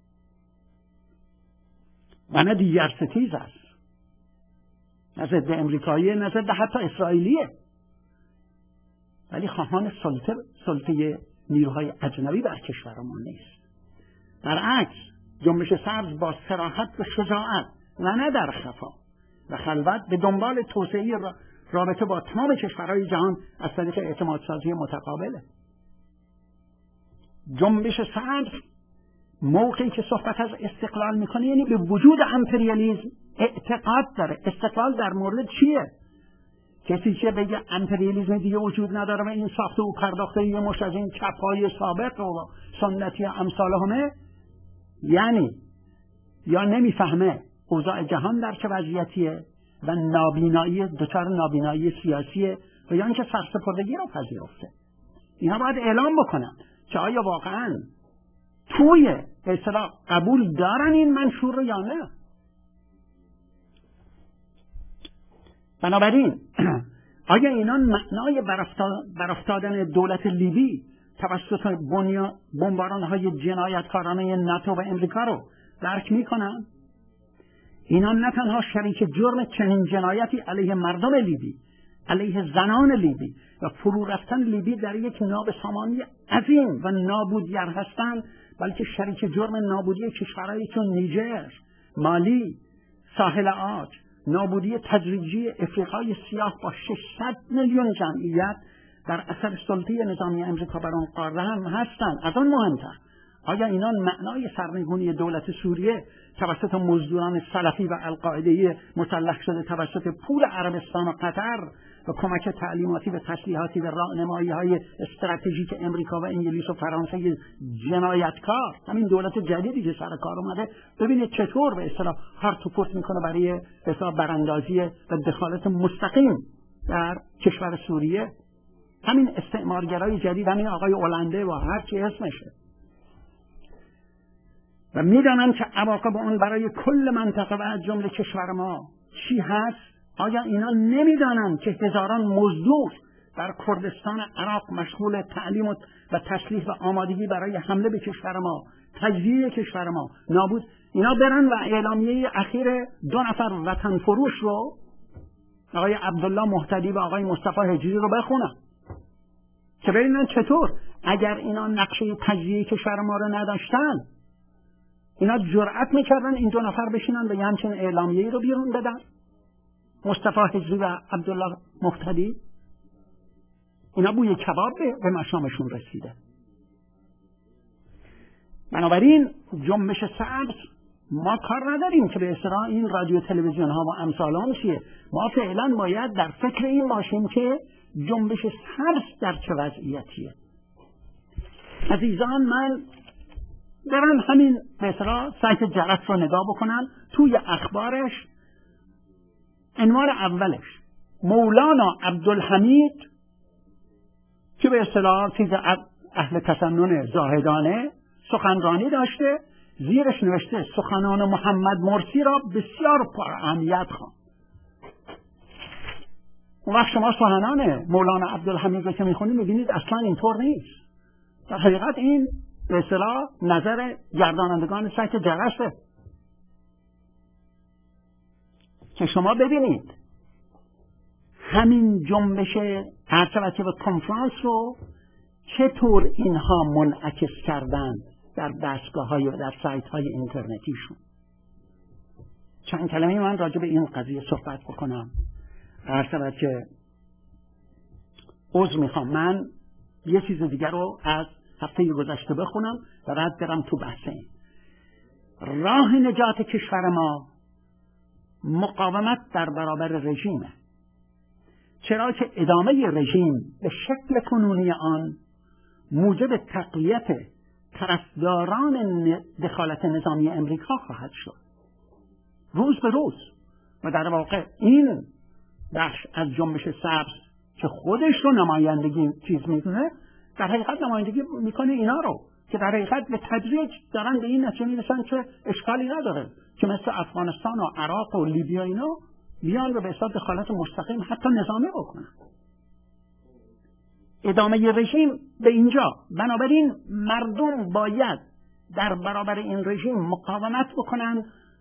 و نه دیگر ستیز است، نه ضد امریکایی، نه ضد حتی اسرائیلیه، ولی خواهان سلطه نیروهای اجنبی بر کشورمان نیست. برعکس جنبش سبز با صراحت و شجاعت و نه در خفا و خلوت به دنبال توسعه رابطه با تمام کشورهای جهان از طریق اعتمادسازی متقابله. جنبش سبز موقعی که صحبت از استقلال میکنه یعنی به وجود امپریالیسم اعتقاد داره. استقلال در مورد چیه؟ کسی که بگه امپریالیسم دیگه وجود نداره و این ساخته و پرداخته یه مشت از این چپ‌های سابق و سنتی امثال همه، یعنی یا نمیفهمه اوضاع جهان در چه وضعیتیه و دچار نابینایی سیاسیه، و یا اینکه سرسپردگی رو پذیرفته. اینا باید اعلام بکنن که آیا واقعا توی به اصطلاح قبول دارن این منشور رو یا نه. بنابراین آیا اینا معنای برافتادن دولت لیبی توسط بمباران‌های جنایتکارانه ناتو و امریکا رو درک میکنن؟ اینا نه تنها شریک جرم چنین جنایتی علیه مردم لیبی، علیه زنان لیبی و فرو رفتن لیبی در یک نابسامانی عظیم و نابودگر هستند، بلکه شریک جرم نابودی کشورهایی چون نیجر، مالی، ساحل عاج، نابودی تدریجی افریقای سیاه با 600 میلیون جمعیت در اثر سلطه نظامی امریکا بر آن قاره هم هستند. از آن مهمتر، آیا اینا معنای سرنگونی دولت سوریه توسط مزدوران سلفی و القاعده‌ای مسلح شده توسط پول عربستان و قطر و کمک تعلیماتی و تسلیحاتی و راهنمایی‌های استراتژیک امریکا و انگلیس و فرانسه جنایتکار، همین دولت جدیدی که سر کار اومده، ببینید چطور به اصطلاح هارت و پورت میکنه برای به اصطلاح براندازی و دخالت مستقیم در کشور سوریه. همین استعمارگرای جدید، همین آقای اولنده و هر چی اسمشه، و میدانن که عواقب اون برای کل منطقه و از جمله کشور ما چی هست. آیا اینا نمیدانن که هزاران مزدور در کردستان عراق مشغول تعلیم و تسلیح و آمادگی برای حمله به کشور ما، تجزیه کشور ما، نابود، اینا برن و اعلامیه اخیر 2 نفر وطن فروش رو، آقای عبدالله مهتدی و آقای مصطفی حجری رو بخونن که ببینن چطور اگر اینا نقشه تجزیه کشور ما رو نداشتن، اینا جرأت میکردن این 2 نفر بشینن و یه همچین اعلامیه‌ای رو بیرون بدن. مصطفی حجری و عبدالله مهتدی، اینا بوی کباب به مشامشون رسیده. بنابراین جنبش سبز ما کار نداریم که به اصطلاح این رادیو تلویزیون ها و امثال هم چیه. ما فعلا باید در فکر این باشیم که جنبش سبز در چه وضعیتیه. عزیزان، من برن همین به اصطلاح سایت جرس رو نگاه بکنن. توی اخبارش عنوان اولش مولانا عبدالحمید که به اصطلاح چیز اهل تسنن زاهدانه سخنرانی داشته، زیرش نوشته سخنان محمد مرسی را بسیار پراهمیت خواند. اون وقت شما سخنان مولانا عبدالحمید رو که میخونید میبینید اصلا اینطور نیست. در حقیقت این به اصطلاح نظر گردانندگان سایت جرسه که شما ببینید همین جنبش ارتباطی و کنفرانس رو چطور اینها منعکس کردن در دستگاه‌های و در سایت‌های اینترنتیشون. چند کلمه من راجع به این قضیه صحبت بکنم. ارتباط که عذر میخوام، من یه چیز دیگر رو از هفته گذشته بخونم و بعد برم تو بحث این. راه نجات کشور ما مقاومت در برابر رژیمه، چرا که ادامه رژیم به شکل کنونی آن موجب تقویت طرفداران دخالت نظامی امریکا خواهد شد روز به روز. و در واقع این بخش از جنبش سبز که خودش رو نمایندگی چیز میکنه، در حقیقت نمایندگی میکنه اینا رو که در حقیقت به تدریج دارن به این نتیجه میرسن که اشکالی نداره که مثل افغانستان و عراق و لیبیا اینا بیان و به حساب دخالت مستقیم حتی نظامی بکنن. ادامه رژیم به اینجا. بنابراین مردم باید در برابر این رژیم مقاومت بکنن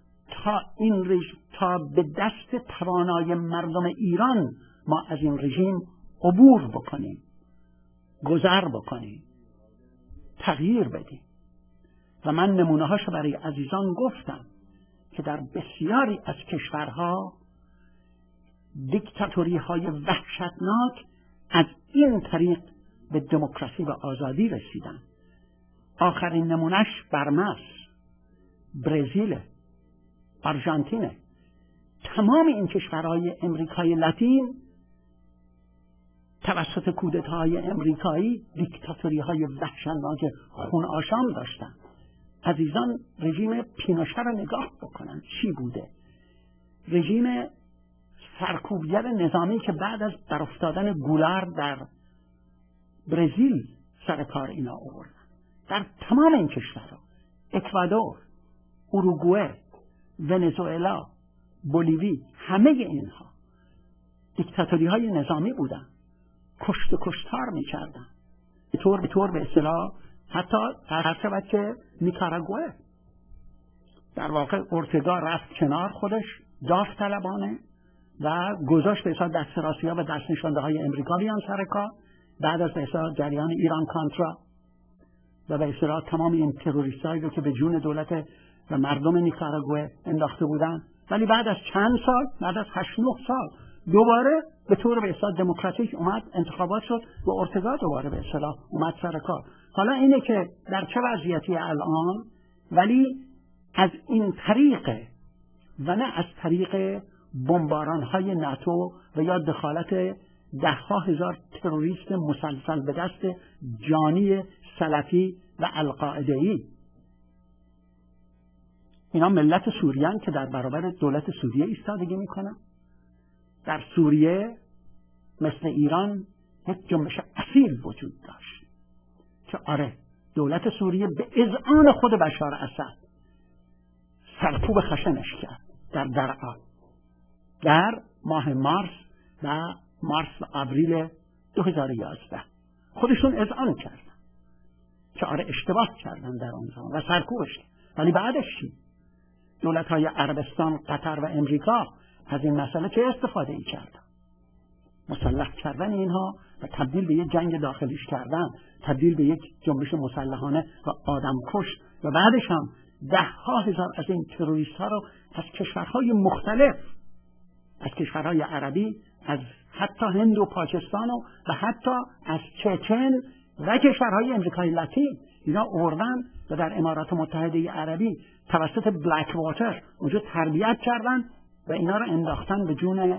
تا به دست توانای مردم ایران ما از این رژیم عبور بکنیم، گذر بکنیم، تغییر بدیم. و من نمونه هاشو برای عزیزان گفتم که در بسیاری از کشورها دیکتاتوری های وحشتناک از این طریق به دموکراسی و آزادی رسیدن. آخرین نمونهش برماست، برزیل، آرژانتین. تمام این کشورهای امریکای لاتین توسط کودتاهای امریکایی دیکتاتوری های وحشتناک خون آشام داشتن. عزیزان، رژیم پینوشه رو نگاه بکنن چی بوده. رژیم سرکوبگر نظامی که بعد از برافتادن گولار در برزیل سر کار اینا آوردن. در تمام این کشورها، اکوادور، اوروگوئه، ونزوئلا، بولیوی، همه اینها دیکتاتوری های نظامی بودن، کشت و کشتار میکردن به طور به اصطلاح. حتی هر شود که نیکاراگوئه در واقع اورتگا رفت کنار، خودش داوطلبانه و گذاشت به اصطلاح دسترسی‌ها و دست نشانده های امریکا بیان سر کار بعد از به اصطلاح جریان ایران کانترا و به اصطلاح تمام این تروریستایی رو که به جون دولت و مردم نیکاراگوئه انداخته بودن ولی بعد از چند سال، بعد از 8-9 سال دوباره به طور به اصطلاح دموکراتیک اومد، انتخابات شد و ارتگاه دوباره به اصطلاح اومد سر کار. حالا اینه که در چه وضعیتی الان، ولی از این طریق و نه از طریق بمباران‌های ناتو و یا دخالت ده‌ها هزار تروریست مسلسل به دست جانی سلفی و القاعده‌ای. اینا ملت سوریان که در برابر دولت سوریه ایستادگی میکنن. در سوریه مثل ایران یک جنبش اصیل وجود داشت که آره دولت سوریه به اذعان خود بشار اسد سرکوب خشنش کرد در درعا در ماه مارس و آوریل 2011. خودشون اذعان کردن که آره اشتباه کردن در اون زمان و سرکوبش کرد. ولی بعدش چی؟ دولت‌های عربستان، قطر و امریکا از این مسئله چه استفاده ای کردن؟ مسلح کردن اینها و تبدیل به یک جنگ داخلیش کردن، تبدیل به یک جنبش مسلحانه و آدمکش و بعدش هم ده‌ها هزار از این تروریست ها رو از کشورهای مختلف، از کشورهای عربی، از حتی هند و پاکستان و حتی از چچن و کشورهای امریکای لاتین اینا آوردن و در امارات متحده عربی توسط بلک واتر اونجا تربیت کردن و اینا رو انداختن به جون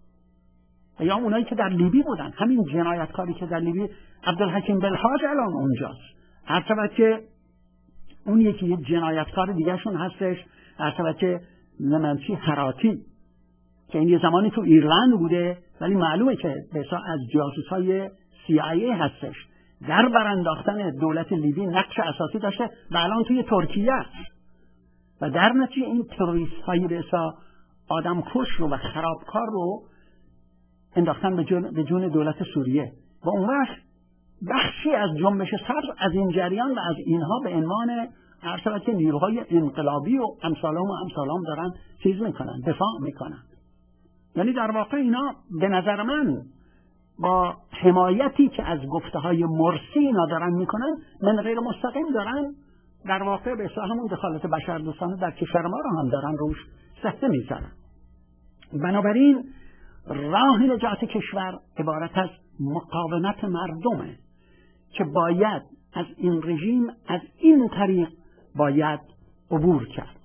یا اونایی که در لیبی بودن. همین جنایتکاری که در لیبی عبدالحکیم بلحاج الان اونجاست. هر که اون یکی یک جنایتکار دیگه شون هستش، هر که نمانچی هراتی که این یه زمانی تو ایرلند بوده ولی معلومه که بسا از جاسوسای CIA هستش، در برانداختن دولت لیبی نقش اساسی داشته و الان توی ترکیه است و در نتیجه این تروریست های بسا آدم کش رو و خرابکار رو انداختن به جون دولت سوریه و اون وقت بخشی از جنبش سبز از این جریان و از اینها به عنوان ارتباط نیروهای انقلابی و امثالهم دارن چیز میکنن، دفاع میکنن. یعنی در واقع اینا به نظر من با حمایتی که از گفته های مرسی اینا دارن میکنن، من غیر مستقیم دارن در واقع به اصطلاح همون دخالت بشردوستانه در کشور ما رو هم دارن روش سهته میزنن. بنابراین راه نجات کشور عبارت از مقاومت مردمه که باید از این رژیم از این طریق باید عبور کرد.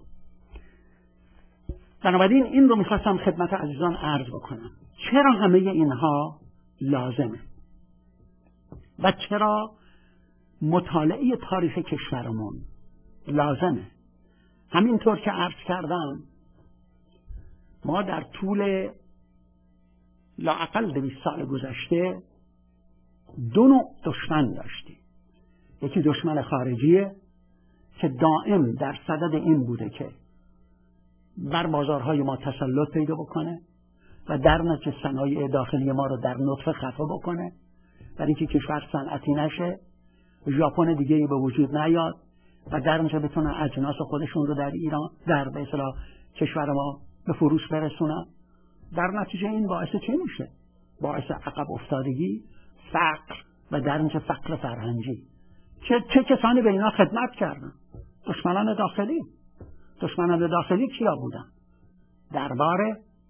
بنابراین این رو میخواستم خدمت عزیزان عرض بکنم. چرا همه اینها لازمه و چرا مطالعه تاریخ کشورمون لازمه؟ همینطور که عرض کردم ما در طول لااقل 200 سال گذشته دو نوع دشمن داشتیم. یکی دشمن خارجیه که دائم در صدد این بوده که بر بازارهای ما تسلط پیدا بکنه و در نتیجه صنایع داخلی ما رو در نطفه خفه بکنه، برای اینکه کشور صنعتی نشه، ژاپن دیگه به وجود نیاد و در نتیجه بتونن اجناس خودشون رو در ایران در به اصطلاح کشور ما به فروش برسونن. در نتیجه این باعث چه میشه؟ باعث عقب افتادگی، فقر و در نتیجه فقر فرهنگی. چه کسانی به اینا خدمت کردن؟ دشمنان داخلی. دشمنان داخلی کیا بودن؟ دربار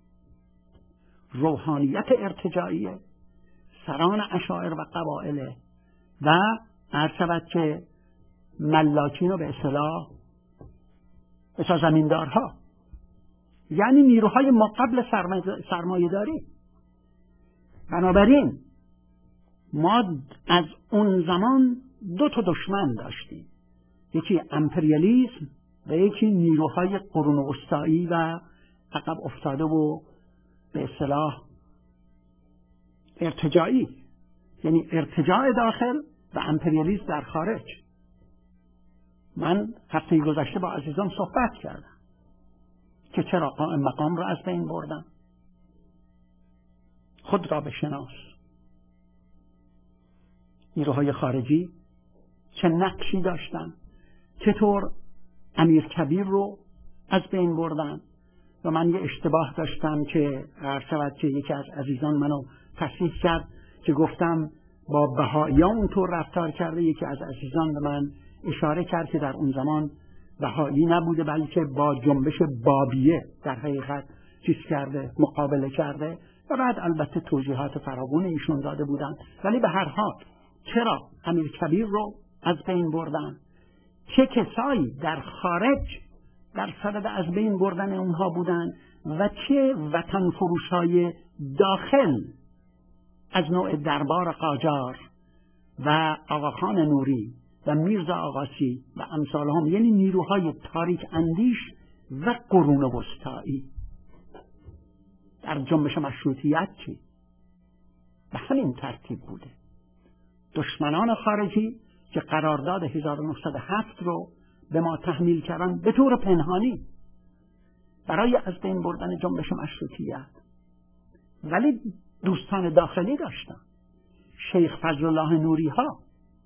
روحانیت ارتجاعیه، سران اشاعر و قبائل و عرض که ملاکین و به اصطلاح زمیندارها، یعنی نیروهای ما قبل سرمایه داری. بنابراین ما از اون زمان دو تا دشمن داشتیم، یکی امپریالیسم و یکی نیروهای قرون وسطایی و عقب افتاده و به اصطلاح ارتجاعی، یعنی ارتجاع داخل و امپریالیسم در خارج. من هفته گذشته با عزیزان صحبت کردم که چرا قائم مقام را از بین بردن. خود را بشناس. نیروهای خارجی چه نقشی داشتن، چطور امیرکبیر رو از بین بردن. و من یه اشتباه داشتم که عرض که یکی از عزیزان منو تصحیح کرد که گفتم با بهائیان اونطور رفتار کرده. یکی از عزیزان به من اشاره کرد که در اون زمان بهایی نبوده، بلکه با جنبش بابیه در حقیقت چیز کرده، مقابله کرده و بعد البته توضیحات فراوان ایشون داده بودن. ولی به هر حال چرا امیرکبیر رو از بین بردن؟ چه کسایی در خارج در صدد از بین بردن اونها بودن و چه وطن فروشای داخل از نوع دربار قاجار و آقاخان نوری و میرزا آقاسی و امثالهم، یعنی نیروهای تاریک اندیش و قرون وسطایی در جنبش مشروطیت چی؟ به همین ترتیب بوده. دشمنان خارجی که قرارداد 1907 رو به ما تحمیل کردن به طور پنهانی برای از بین بردن جنبش مشروطیت، ولی دوستان داخلی داشتن. شیخ فضل الله نوری ها.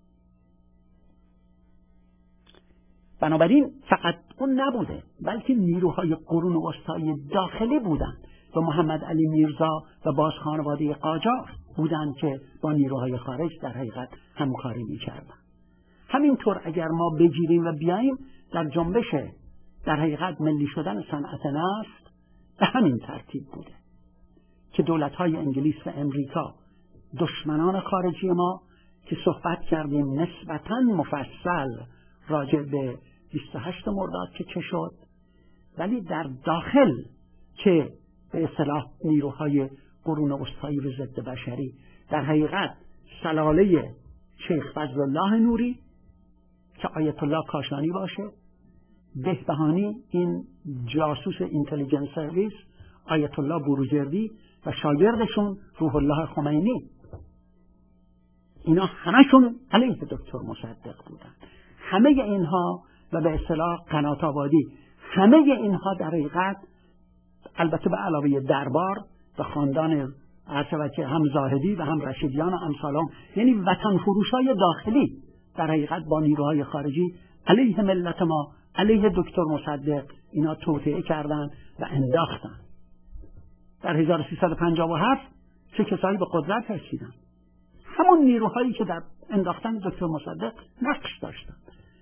بنابراین فقط اون نبوده، بلکه نیروهای قرون وسطایی داخلی بودن و محمد علی میرزا و باز خانواده قاجار بودن که با نیروهای خارج در حقیقت همکاری می‌کردن. همینطور اگر ما بگیریم و بیاییم در جنبش در حقیقت ملی شدن صنعت نفت، به همین ترتیب بوده که دولت‌های انگلیس و امریکا دشمنان خارجی ما که صحبت کردیم نسبتاً مفصل راجع به 28 مرداد که شد، ولی در داخل که به اصطلاح نیروهای قرون وسطایی و ضد بشری در حقیقت سلاله شیخ فضل الله نوری که آیت الله کاشانی باشه، بهبهانی این جاسوس اینتلیجنس سرویس، آیت الله بروجردی و شاگردشون روح الله خمینی، اینا همشون علیه دکتر مصدق بودن. همه اینها و به اصطلاح قنات آبادی، همه اینها در حقیقت البته به علاوه دربار و خاندان عرشبکه هم زاهدی و هم رشیدیان و امثالهم، یعنی وطن فروشای داخلی در حقیقت با نیروهای خارجی علیه ملت ما، علیه دکتر مصدق اینا توطئه کردن و انداختن. در 1357 چه کسایی به قدرت رسیدن؟ همون نیروهایی که در انداختن دکتر مصدق نقش داشتن.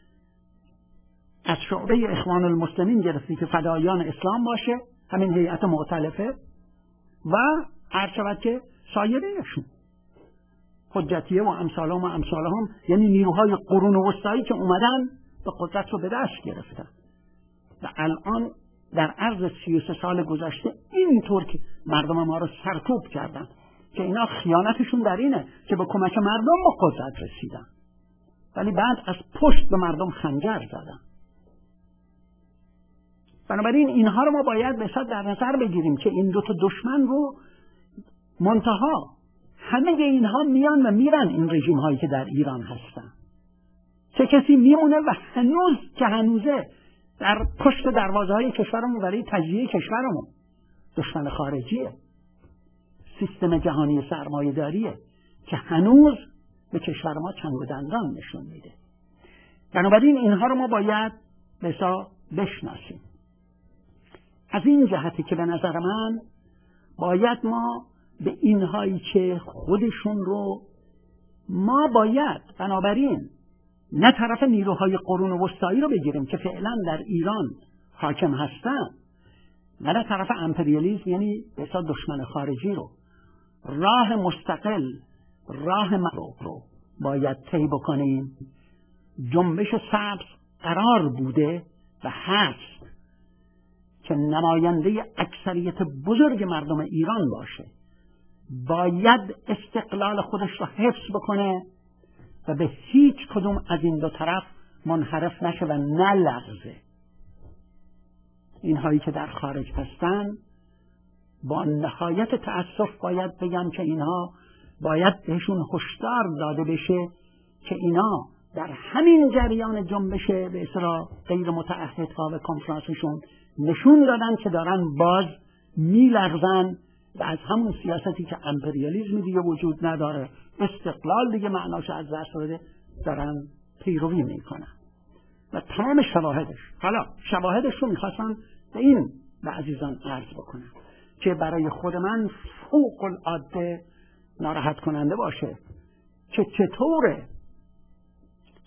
از شعبه اخوان المسلمین گرفتی که فدایان اسلام باشه، همین هیئت مؤتلفه، و عرشبت که سایرینشون حجتیه و امثالهم، یعنی نیروهای قرون وسطایی که اومدن به قدرت رو به دست گرفتن و الان در عرض 33 سال گذشته اینطور که مردم ما رو سرکوب کردن که اینا خیانتشون در اینه که به کمک مردم به قدرت رسیدن، ولی بعد از پشت به مردم خنجر زدن. بنابراین اینها رو ما باید به صد در نظر بگیریم که این دو تا دشمن رو منتها همه اینها میان و میرن این رژیم هایی که در ایران هستن. چه کسی میمونه و هنوز که هنوزه در پشت دروازه های کشورمون برای تجزیه کشورمون دشمن خارجیه، سیستم جهانی سرمایه داریه که هنوز به کشور ما چنگ و دندان نشون میده. بنابراین اینها رو ما باید بشناسیم. از این جهتی که به نظر من باید ما به اینهایی که خودشون رو ما باید بنابراین نه طرف نیروهای قرون وسطایی رو بگیریم که فعلا در ایران حاکم هستن، نه طرف امپریالیسم یعنی بسیار دشمن خارجی رو. راه مستقل، راه رو باید طی بکنیم. جنبش سبز قرار بوده و هست که نماینده اکثریت بزرگ مردم ایران باشه، باید استقلال خودش رو حفظ بکنه و به هیچ کدوم از این دو طرف منحرف نشه و نلغزه. اینهایی که در خارج هستن با نهایت تأسف باید بگم که اینها باید بهشون هشدار داده بشه که اینا در همین جریان جنبش به اصطلاح غیر متعهدها و کنفرانسشون نشون دادن که دارن باز میلغزن و از همون سیاستی که امپریالیسم دیگه وجود نداره، استقلال دیگه معناش از دست داده، دارن پیروی میکنن و تمام شواهدش. حالا شواهدش رو میخواستم به این به عزیزان عرض بکنم که برای خود من فوق العاده ناراحت کننده باشه که چطوره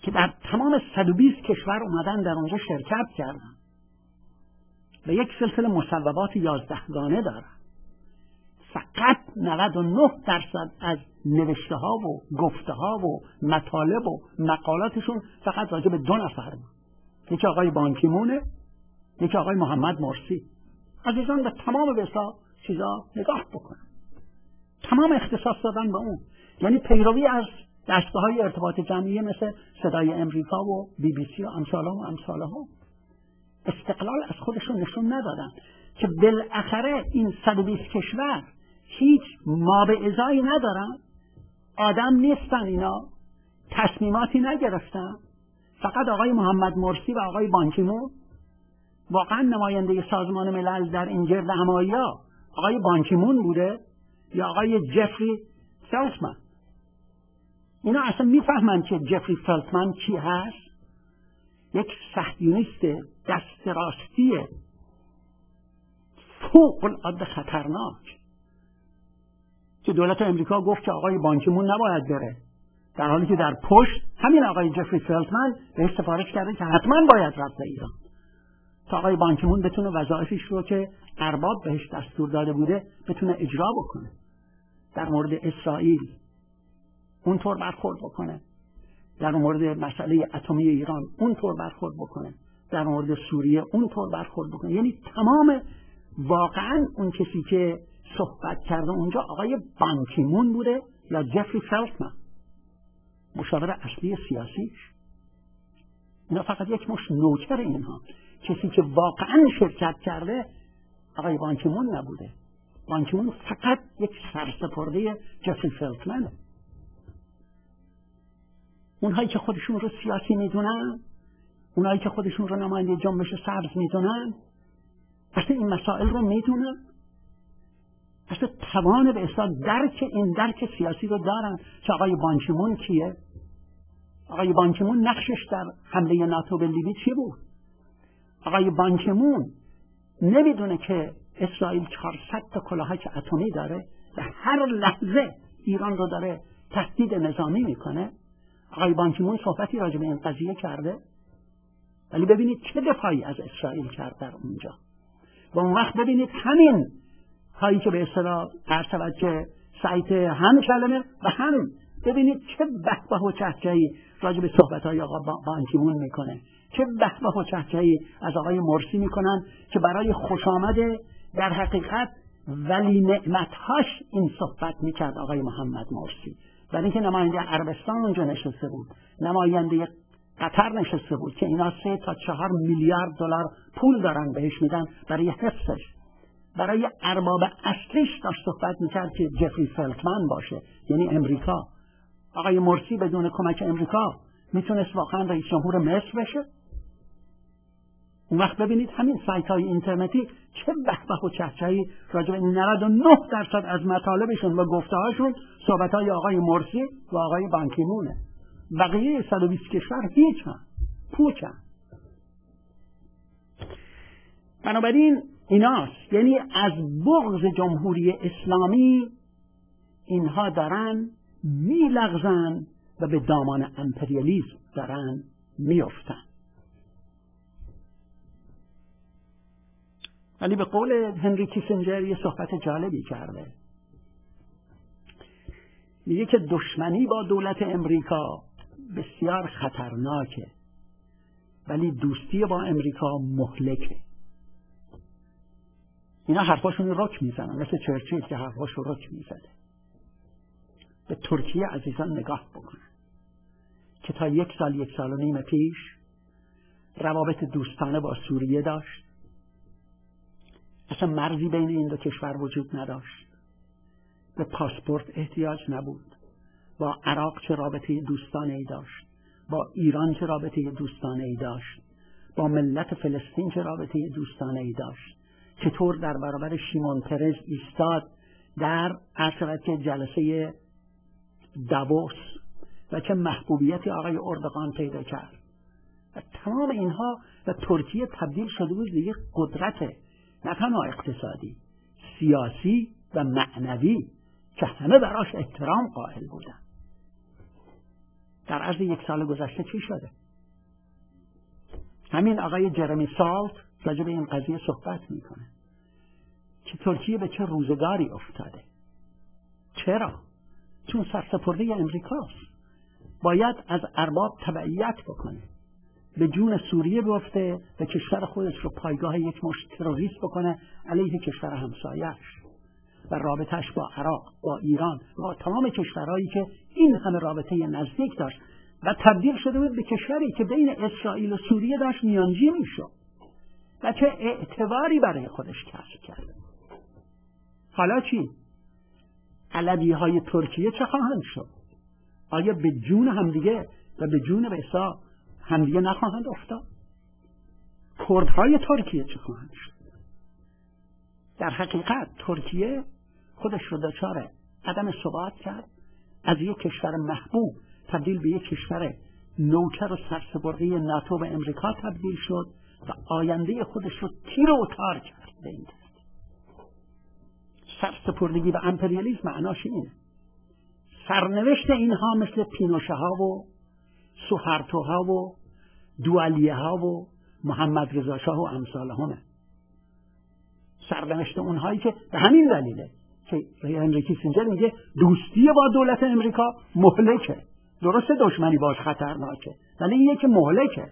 که در تمام 120 کشور اومدن در اونجا شرکت کردن و یک سلسله مصوبات 11 گانه دارن. فقط 99% از نوشته ها و گفته ها و مطالب و مقالاتشون فقط راجع به 2 نفر بود. یکی آقای بان کی مونه، یکی آقای محمد مرسی. عزیزان به تمام بسا چیزا نگاه بکنن. تمام اختصاص دادن به اون. یعنی پیروی از دستگاه‌های ارتباط جمعی مثل صدای امریکا و BBC و امثالها استقلال از خودشون نشون ندادن که بالاخره این 120 کشور هیچ مابعضایی ندارن، آدم نیستن، اینا تصمیماتی نگرفتن. فقط آقای محمد مرسی و آقای بان کی مون واقعا نماینده سازمان ملل در این گرد همایی‌ها آقای بان کی مون بوده یا آقای جفری فلتمن. اینا اصلا میفهمن که جفری فلتمن کی هست؟ یک صهیونیست دست راستی فوق العاده خطرناک که دولت امریکا گفت که آقای بان کی مون نباید بره، در حالی که در پشت همین آقای جفری فلتمن بهش سفارش کرده که حتما باید رفت به ایران تا آقای بان کی مون بتونه وظایفش رو که ارباب بهش دستور داده بوده بتونه اجرا بکنه. در مورد اسرائیل اونطور برخورد بکنه، در مورد مسئله اتمی ایران اونطور برخورد بکنه، در مورد سوریه اونطور برخورد بکنه. یعنی تمام واقعا اون کسی که صحبت کرده اونجا آقای بان کی مون بوده یا جفری فلتمن، مشاور اصلی سیاسیش. اینا فقط یک مش نوکر اینها. کسی که واقعا شرکت کرده آقای بان کی مون نبوده. بان کی مون فقط یک سرسپرده جفری فلتمنه. اونهایی که خودشون رو سیاسی میدونن، اونهایی که خودشون رو نماینده جنبش سبز میدونن، اصلا این مسائل رو میدونن، اصلا توان به اصلا درک سیاسی رو دارن که آقای بان کی مون کیه. آقای بان کی مون نقشش در حمله ناتو به لیبی چی بود؟ آقای بان کی مون نمیدونه که اسرائیل 400 تا کلاهک اتمی داره و هر لحظه ایران رو داره تهدید نظامی میکنه. آقای بان کی مون صحبتی راجع به این قضیه کرده؟ ولی ببینید چه دفاعی از اسرائیل کرد در اونجا. و اون وقت ببینید همین هایی که به اصطلاح عرض که سایت هم کلمه و هم ببینید چه بهبه و چهچه‌ای راجع به صحبت‌های آقا بان کی مون میکنه، چه بهبه و چهچه‌ای از آقای مرسی میکنن که برای خوش آمده در حقیقت ولی نعمت‌هاش این صحبت میکرد آقای محمد مرسی. برای اینکه نماینده عربستان اونجا نشسته بود، نماینده قطر نشسته بود که اینا 3 تا 4 میلیارد دلار پول دارن بهش میدن برای حفظش. برای ارباب اصلیش داشت صحبت میکرد که جفری فلتمن باشه، یعنی امریکا. آقای مرسی بدون کمک امریکا میتونست واقعا رئیس جمهور مصر بشه؟ اون وقت ببینید همین سایت های اینترنتی چه بهبه و چهچه‌ای راجع به 99% از مطالبشون و گفته هاشون صحبت های آقای مرسی و آقای بان کی مونه. بقیه 120 کشور هیچ هم پوچن. بنابراین ایناست، یعنی از بغض جمهوری اسلامی اینها دارن میلغزن و به دامان امپریالیسم دارن میافتن. ولی به قول هنری کیسینجر یه صحبت جالبی کرده، میگه که دشمنی با دولت امریکا بسیار خطرناکه ولی دوستی با امریکا مهلکه. اینا حرفاشون رک میزنن، مثل چرچیل که حرفاشو رک میزده. به ترکیه عزیزان نگاه بکنن که تا 1 سال و نیم پیش روابط دوستانه با سوریه داشت، اصلا مرزی بین این دو کشور وجود نداشت، به پاسپورت احتیاج نبود، با عراق چه رابطه دوستانه ای داشت، با ایران چه رابطه دوستانه ای داشت، با ملت فلسطین چه رابطه دوستانه ای داشت، چطور در برابر شیمون پرز ایستاد در عرصه جلسه داووس و چه محبوبیتی آقای اردوغان پیدا کرد. و تمام اینها و ترکیه تبدیل شده بود به یک قدرت نه تنها اقتصادی، سیاسی و معنوی که همه براش احترام قائل بودن. در عرض 1 سال گذشته چی شده؟ همین آقای جرمی سالت راجع به این قضیه صحبت میکنه که ترکیه به چه روزگاری افتاده. چرا؟ چون سرسپرده امریکاست. باید از ارباب تبعیت بکنه، به جون سوریه بیفته و کشور خودش رو پایگاه یک مشت تروریست بکنه علیه کشور همسایه‌اش و رابطه‌اش با عراق، با ایران، با تمام کشورهایی که این همه رابطه نزدیک داشت و تبدیل شده بود به کشوری که بین اسرائیل و سوریه داشت میانجی میشد و چه اعتباری برای خودش کسب کرد. حالا چی؟ علوی‌های ترکیه چه خواهند شد؟ آیا به جون همدیگه و به جون بیسا همدیگه نخواهند افتاد؟ کردهای ترکیه چه خواهند شد؟ در حقیقت ترکیه خودش رو دچار عدم ثبات کرد، از یک کشور محبوب تبدیل به یک کشور نوکر و سرسپرده ناتو و امریکا تبدیل شد و آینده خودش رو تیر و تار کرد به این دست. سرسپردگی و امپریالیسم معناش اینه. سرنوشت اینها مثل پینوشه ها و سوهارتو ها و دوالیه ها و محمد رضا شاه و امثال همه. سرنوشت اونهایی که به همین دلیله که هنری کیسینجر میگه دوستی با دولت امریکا مهلکه. درسته دشمنی باش خطرناکه، ولی این یکی مهلکه.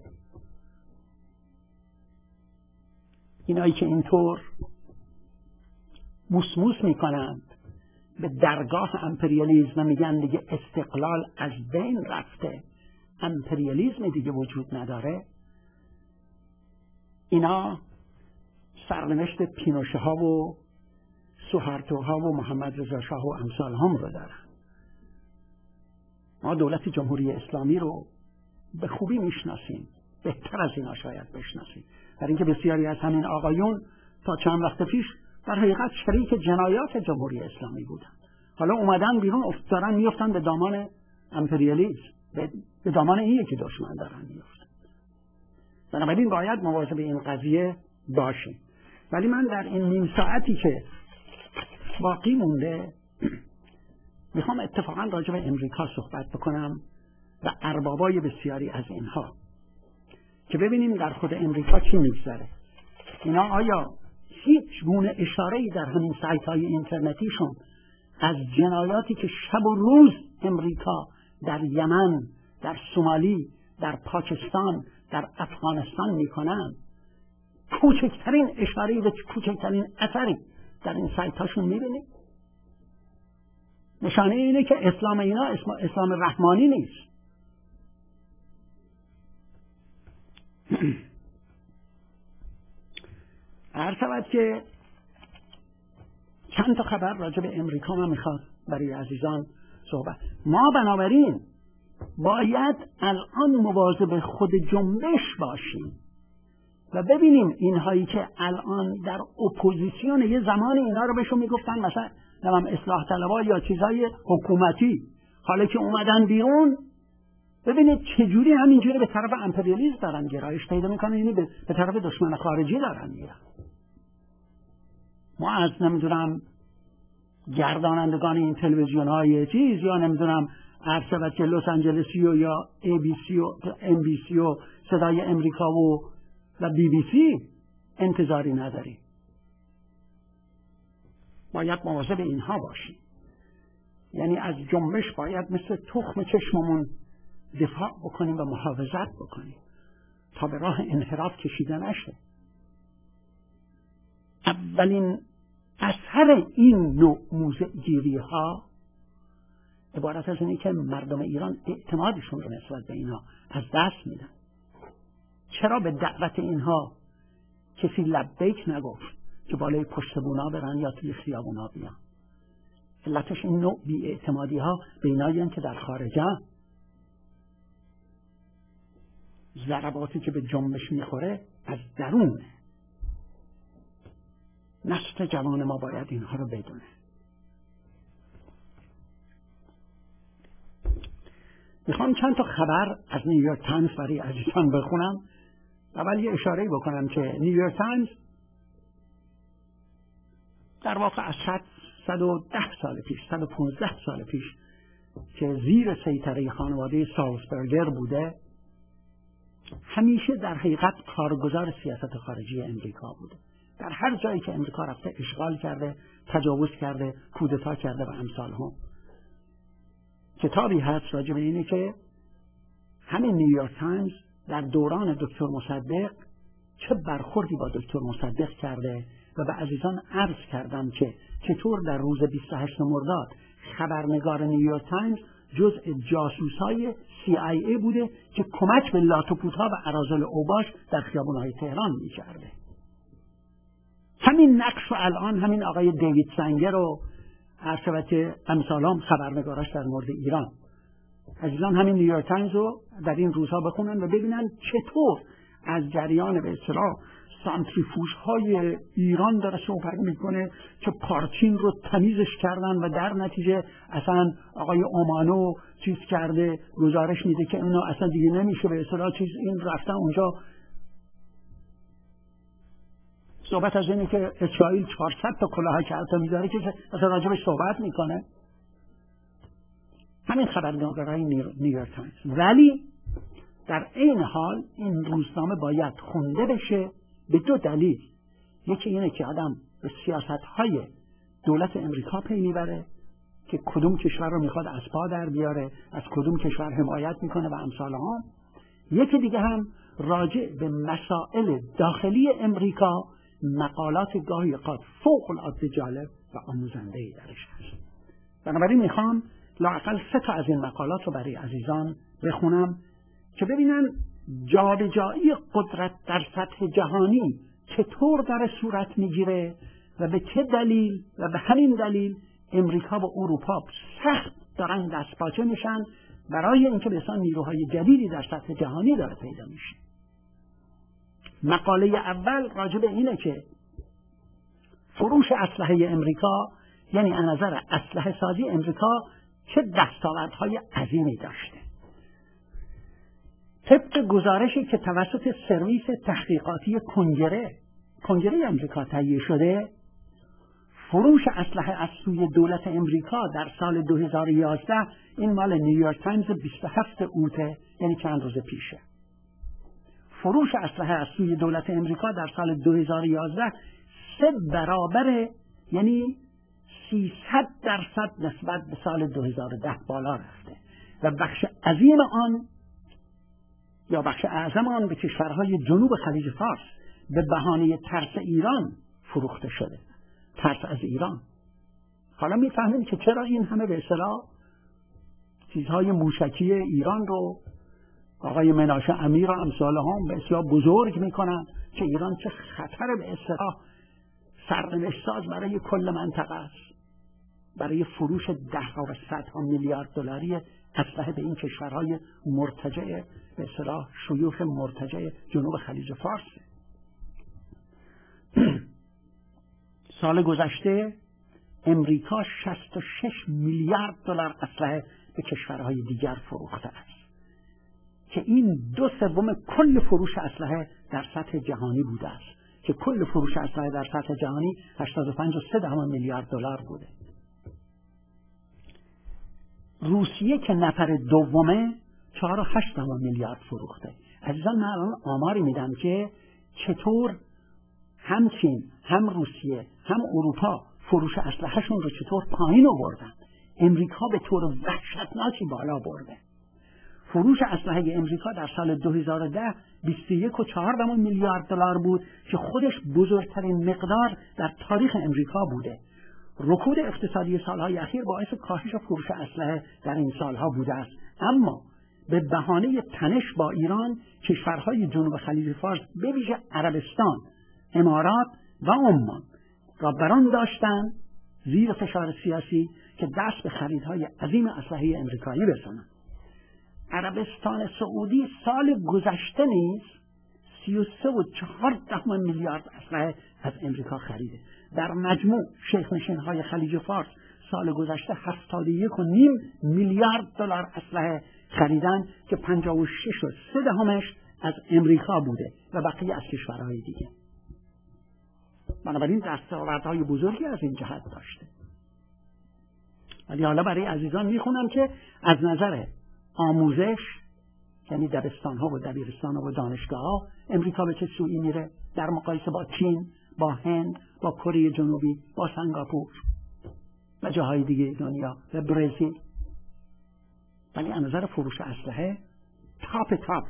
اینایی که اینطور موسموس میکنند به درگاه امپریالیسم و میگن دیگه استقلال از بین رفته، امپریالیسم دیگه وجود نداره، اینا سرنوشت پینوشه ها و سوهارتو ها و محمد رضا شاه و امثال هم رو دارن. ما دولت جمهوری اسلامی رو به خوبی میشناسیم، بهتر از اینا شاید بشناسیم، در اینکه بسیاری از همین آقایون تا چند وقت پیش در حقیقت شریک جنایات جمهوری اسلامی بودن. حالا اومدن بیرون دارن میفتن به دامان امپریالیسم، به دامان این یکی دشمن دارن میفتن. بنابراین باید مواظب این قضیه باشیم. ولی من در این نیم ساعتی که باقی مونده میخوام اتفاقا راجع به امریکا صحبت بکنم و اربابای بسیاری از اینها، که ببینیم در خود امریکا چی میگذره. اینا آیا هیچ گونه اشاره‌ای در همین سایت‌های اینترنتیشون از جنایاتی که شب و روز امریکا در یمن، در سومالی، در پاکستان، در افغانستان میکنن، کوچکترین اشاره‌ای و کوچکترین اثری در این سایت‌هاشون میبینید؟ نشانه اینه که اسلام اینا اسلام رحمانی نیست. عرض شود که چند تا خبر راجع به امریکا من میخواد برای عزیزان صحبت. ما بنابراین باید الان مواظب خود جنبش باشیم و ببینیم اینهایی که الان در اپوزیسیون، یه زمان اینا رو بهشون میگفتن مثلا نمام اصلاح طلبها یا چیزای حکومتی، حالا که اومدن بیرون ببینید چجوری همینجوری به طرف امپریالیسم دارن گرایش پیدا میکنن، یعنی به طرف دشمن خارجی دارن میرن. ما از نمیدونم گردانندگان این تلویزیون های چیز یا نمیدونم عرض شود که لس آنجلسی و یا ABC و NBC و صدای امریکا و BBC انتظاری نداریم. باید مواظب اینها باشیم. یعنی از جنبش باید مثل تخم چشممون دفاع بکنیم و محافظت بکنیم تا به راه انحراف کشیده نشه. اولین اثر این نوع موضع‌گیری ها عبارت از اینه که مردم ایران اعتمادشون رو نسبت به اینها از دست میدن. چرا به دعوت اینها کسی لبیک نگفت که بالای پشت بونا برن یا توی خیابونا بیان؟ علتش این نوع بی‌اعتمادی ها به اینایی که در خارجه، ضرباتی که به جنبش میخوره از درونه. نسل جوان ما باید اینها رو بدونه. میخوام چند تا خبر از نیویورک تایمز برای عزیزان بخونم. اول یه اشاره بکنم که نیویورک تایمز در واقع از 110 سال پیش 115 سال پیش که زیر سیطره خانواده سالزبرگر بوده همیشه در حقیقت کارگزار سیاست خارجی امریکا بوده. در هر جایی که امریکا رفته اشغال کرده، تجاوز کرده، کودتا کرده و امثال هم. کتابی هست راجع به اینه که همین نیویورک تایمز در دوران دکتر مصدق چه برخوردی با دکتر مصدق کرده و به عزیزان عرض کردم که چطور در روز 28 مرداد خبرنگار نیویورک تایمز جزء جاسوسای CIA بوده که کمک به لاتوپوت‌ها و اراذل اوباش در خیابان‌های تهران می‌کرده. همین نقش رو الان همین آقای دیوید سنگر و عرشبت امثالام خبرنگاراش در مورد ایران. عزیزان همین نیویورک تایمز رو در این روزها بخونن و ببینن چطور از جریان به اصطلاح سانتریفوژهای ایران داره صحبت میکنه که پارچین رو تمیزش کردن و در نتیجه اصلا آقای اومانو چیز کرده، گزارش میده که اینو اصلا دیگه نمیشه به اصطلاح چیز، این رفتن اونجا. صحبت از اینه که اسرائیل 400 تا کلاه کلتا میذاره که اصلا راجبش صحبت میکنه. همین خبرنگارای نیویورک تایمز. ولی در این حال این روزنامه باید خونده بشه به دو دلیل. یکی اینه که آدم به سیاست‌های دولت امریکا پی میبره که کدوم کشور رو میخواد از پا در بیاره، از کدوم کشور حمایت میکنه و امثال هم. یکی دیگه هم راجع به مسائل داخلی امریکا مقالات گاهی اوقات فوق العاده جالب و آموزنده‌ای درش هست. بنابراین میخوام لااقل 3 تا از این مقالات رو برای عزیزان بخونم که ببینن جابجایی قدرت در سطح جهانی چطور داره صورت میگیره و به چه دلیل و به همین دلیل امریکا و اروپا سخت دارن دستپاچه میشن برای اینکه مثلا نیروهای جدیدی در سطح جهانی داره پیدا میشه. مقاله اول راجع به اینه که فروش اسلحه امریکا، یعنی از نظر اسلحه سازی امریکا چه دستاوردهای عظیمی داشته. طبق گزارشی که توسط سرویس تحقیقاتی کنگره امریکا تهیه شده، فروش اسلحه از سوی دولت امریکا در سال 2011، این مال نیویورک تایمز 27 اوت، یعنی چند روز پیشه، فروش اسلحه از سوی دولت امریکا در سال 2011 3 برابر، یعنی 300% نسبت به سال 2010 بالا رفته و بخش عظیم آن یا بخش اعظم آن به کشورهای جنوب خلیج فارس به بهانه ترس ایران فروخته شده. ترس از ایران. حالا میفهمیم که چرا این همه به اصطلاح چیزهای موشکی ایران رو آقای مناشه امیر و امثال هم به اصطلاح بزرگ میکنن که ایران چه خطر به اصطلاح سرنوشت ساز برای کل منطقه است، برای فروش 10 و 100 میلیارد دلاری اسلحه به این کشورهای مرتجع به اصطلاح شیوخ مرتجع جنوب خلیج فارس. سال گذشته امریکا 66 میلیارد دلار اسلحه به کشورهای دیگر فروخته است که این 2/3 کل فروش اسلحه در سطح جهانی بوده است که کل فروش اسلحه در سطح جهانی 85.3 میلیارد دلار بوده. روسیه که نفر دومه 4.8 میلیارد فروخته. عزیزان من الان آماری میدم که چطور هم چین، هم روسیه، هم اروپا فروش اسلحه‌شون رو چطور پایین آوردن. امریکا به طور وحشتناکی بالا برده. فروش اسلحه امریکا در سال 2010 21.4 میلیارد دلار بود که خودش بزرگترین مقدار در تاریخ امریکا بوده. رکود اقتصادی سالهای اخیر باعث کاهش فروش اسلحه در این سالها بوده است، اما به بهانه تنش با ایران کشورهای جنوب خلیج فارس به ویژه عربستان، امارات و عمان را بران داشتند زیر فشار سیاسی که دست به خریدهای عظیم اسلحه امریکایی بزنند. عربستان سعودی سال گذشته نیز 33.4 میلیارد اسلحه از امریکا خریده. در مجموع شیخ نشین‌های خلیج فارس سال گذشته 71.5 میلیارد دلار اسلحه خریدن که 56.3 از امریکا بوده و بقیه از کشورهای دیگه. بنابراین دستاوردهای بزرگی از این جهت داشته. ولی حالا برای عزیزان میخونم که از نظر آموزش، یعنی دبستان‌ها و دبیرستان‌ها و دانشگاه‌ها، امریکا به چه سویی میره در مقایسه با چین، با هند، با کره جنوبی، با سنگاپور و جاهای دیگه دنیا و برزیل. ولی از نظر فروش اسلحه تاپ.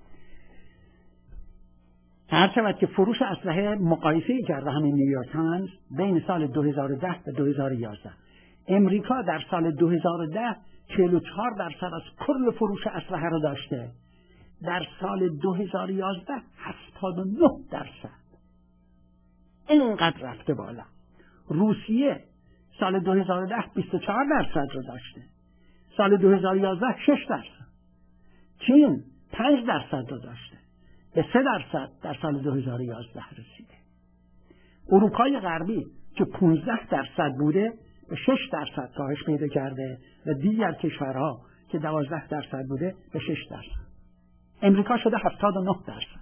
هر شود که فروش اسلحه مقایسه‌ای کرده همین نیویورک تایمز بین سال 2010 و 2011. امریکا در سال 2010 44% از کل فروش اسلحه رو داشته. در سال 2011 79%. اینقدر رفته بالا. روسیه سال 2010 24% رو داشته. سال 2011 6%. چین 5% رو داشته. به 3% در سال 2011 رسیده. اروپای غربی که 15% بوده به 6% کاهش پیدا کرده و دیگر کشورها که 12% بوده به 6%. امریکا شده 79%.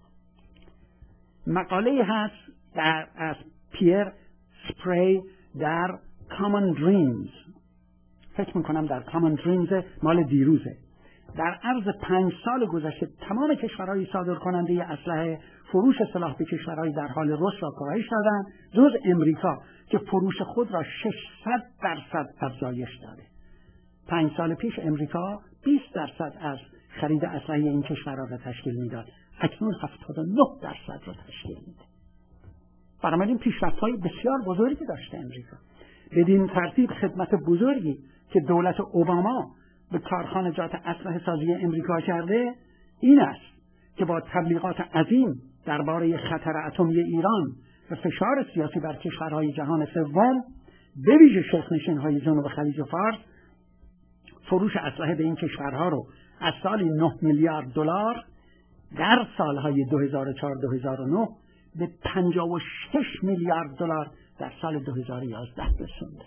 مقاله هست از پیر سپری در Common Dreams، فکر میکنم در Common Dreams مال دیروزه. در عرض 5 سال گذشته تمام کشورهای صادر کننده اسلحه فروش سلاح به کشورهای در حال رشد را کاهش دادند، جز امریکا که فروش خود را 600% افزایش داده. 5 سال پیش امریکا 20% از خرید اسلحه این کشورها را تشکیل میداد، اکنون 79% را تشکیل میده. بنابراین پیشرفت‌های بسیار بزرگی داشته امریکا. بدین ترتیب خدمت بزرگی که دولت اوباما به کارخانجات اسلحه سازی امریکا کرده این است که با تبلیغات عظیم درباره خطر اتمی ایران و فشار سیاسی بر کشورهای جهان سوم، به ویژه شاخنشین‌های جنوب خلیج فارس، فروش اسلحه به این کشورها رو از سالی 9 میلیارد دلار در سالهای 2004-2009 به 56 میلیارد دلار در سال 2011 رسونده.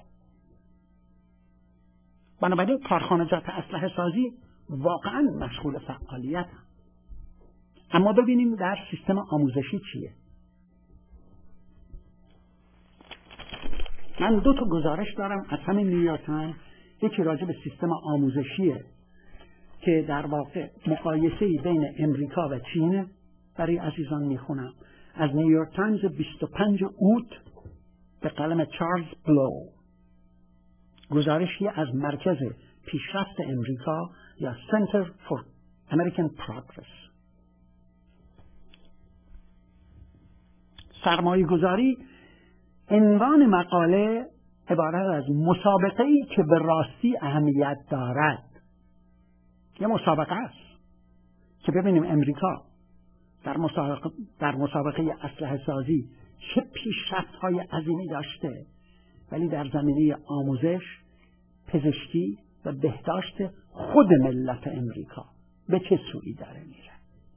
بنابراین کارخانجات اسلحه سازی واقعا مشغول فعالیت هم. اما ببینیم در سیستم آموزشی چیه. من 2 تا گزارش دارم از همین نیویورک تایمز. یکی راجع به سیستم آموزشیه که در واقع مقایسه‌ای بین امریکا و چین، برای عزیزان میخونم از نیویورک تایمز 25 اوت به قلم چارلز بلو. گزارشی از مرکز پیشرفت امریکا یا Center for American Progress. سرمایه گذاری عنوان مقاله عبارت از مسابقه‌ای که به راستی اهمیت دارد. یه مسابقه است که ببینیم امریکا در مسابقه اسلحه سازی چه پیشرفت‌های عظیمی داشته، ولی در زمینه آموزش، پزشکی و بهداشت خود ملت امریکا به چه سویی داره میره.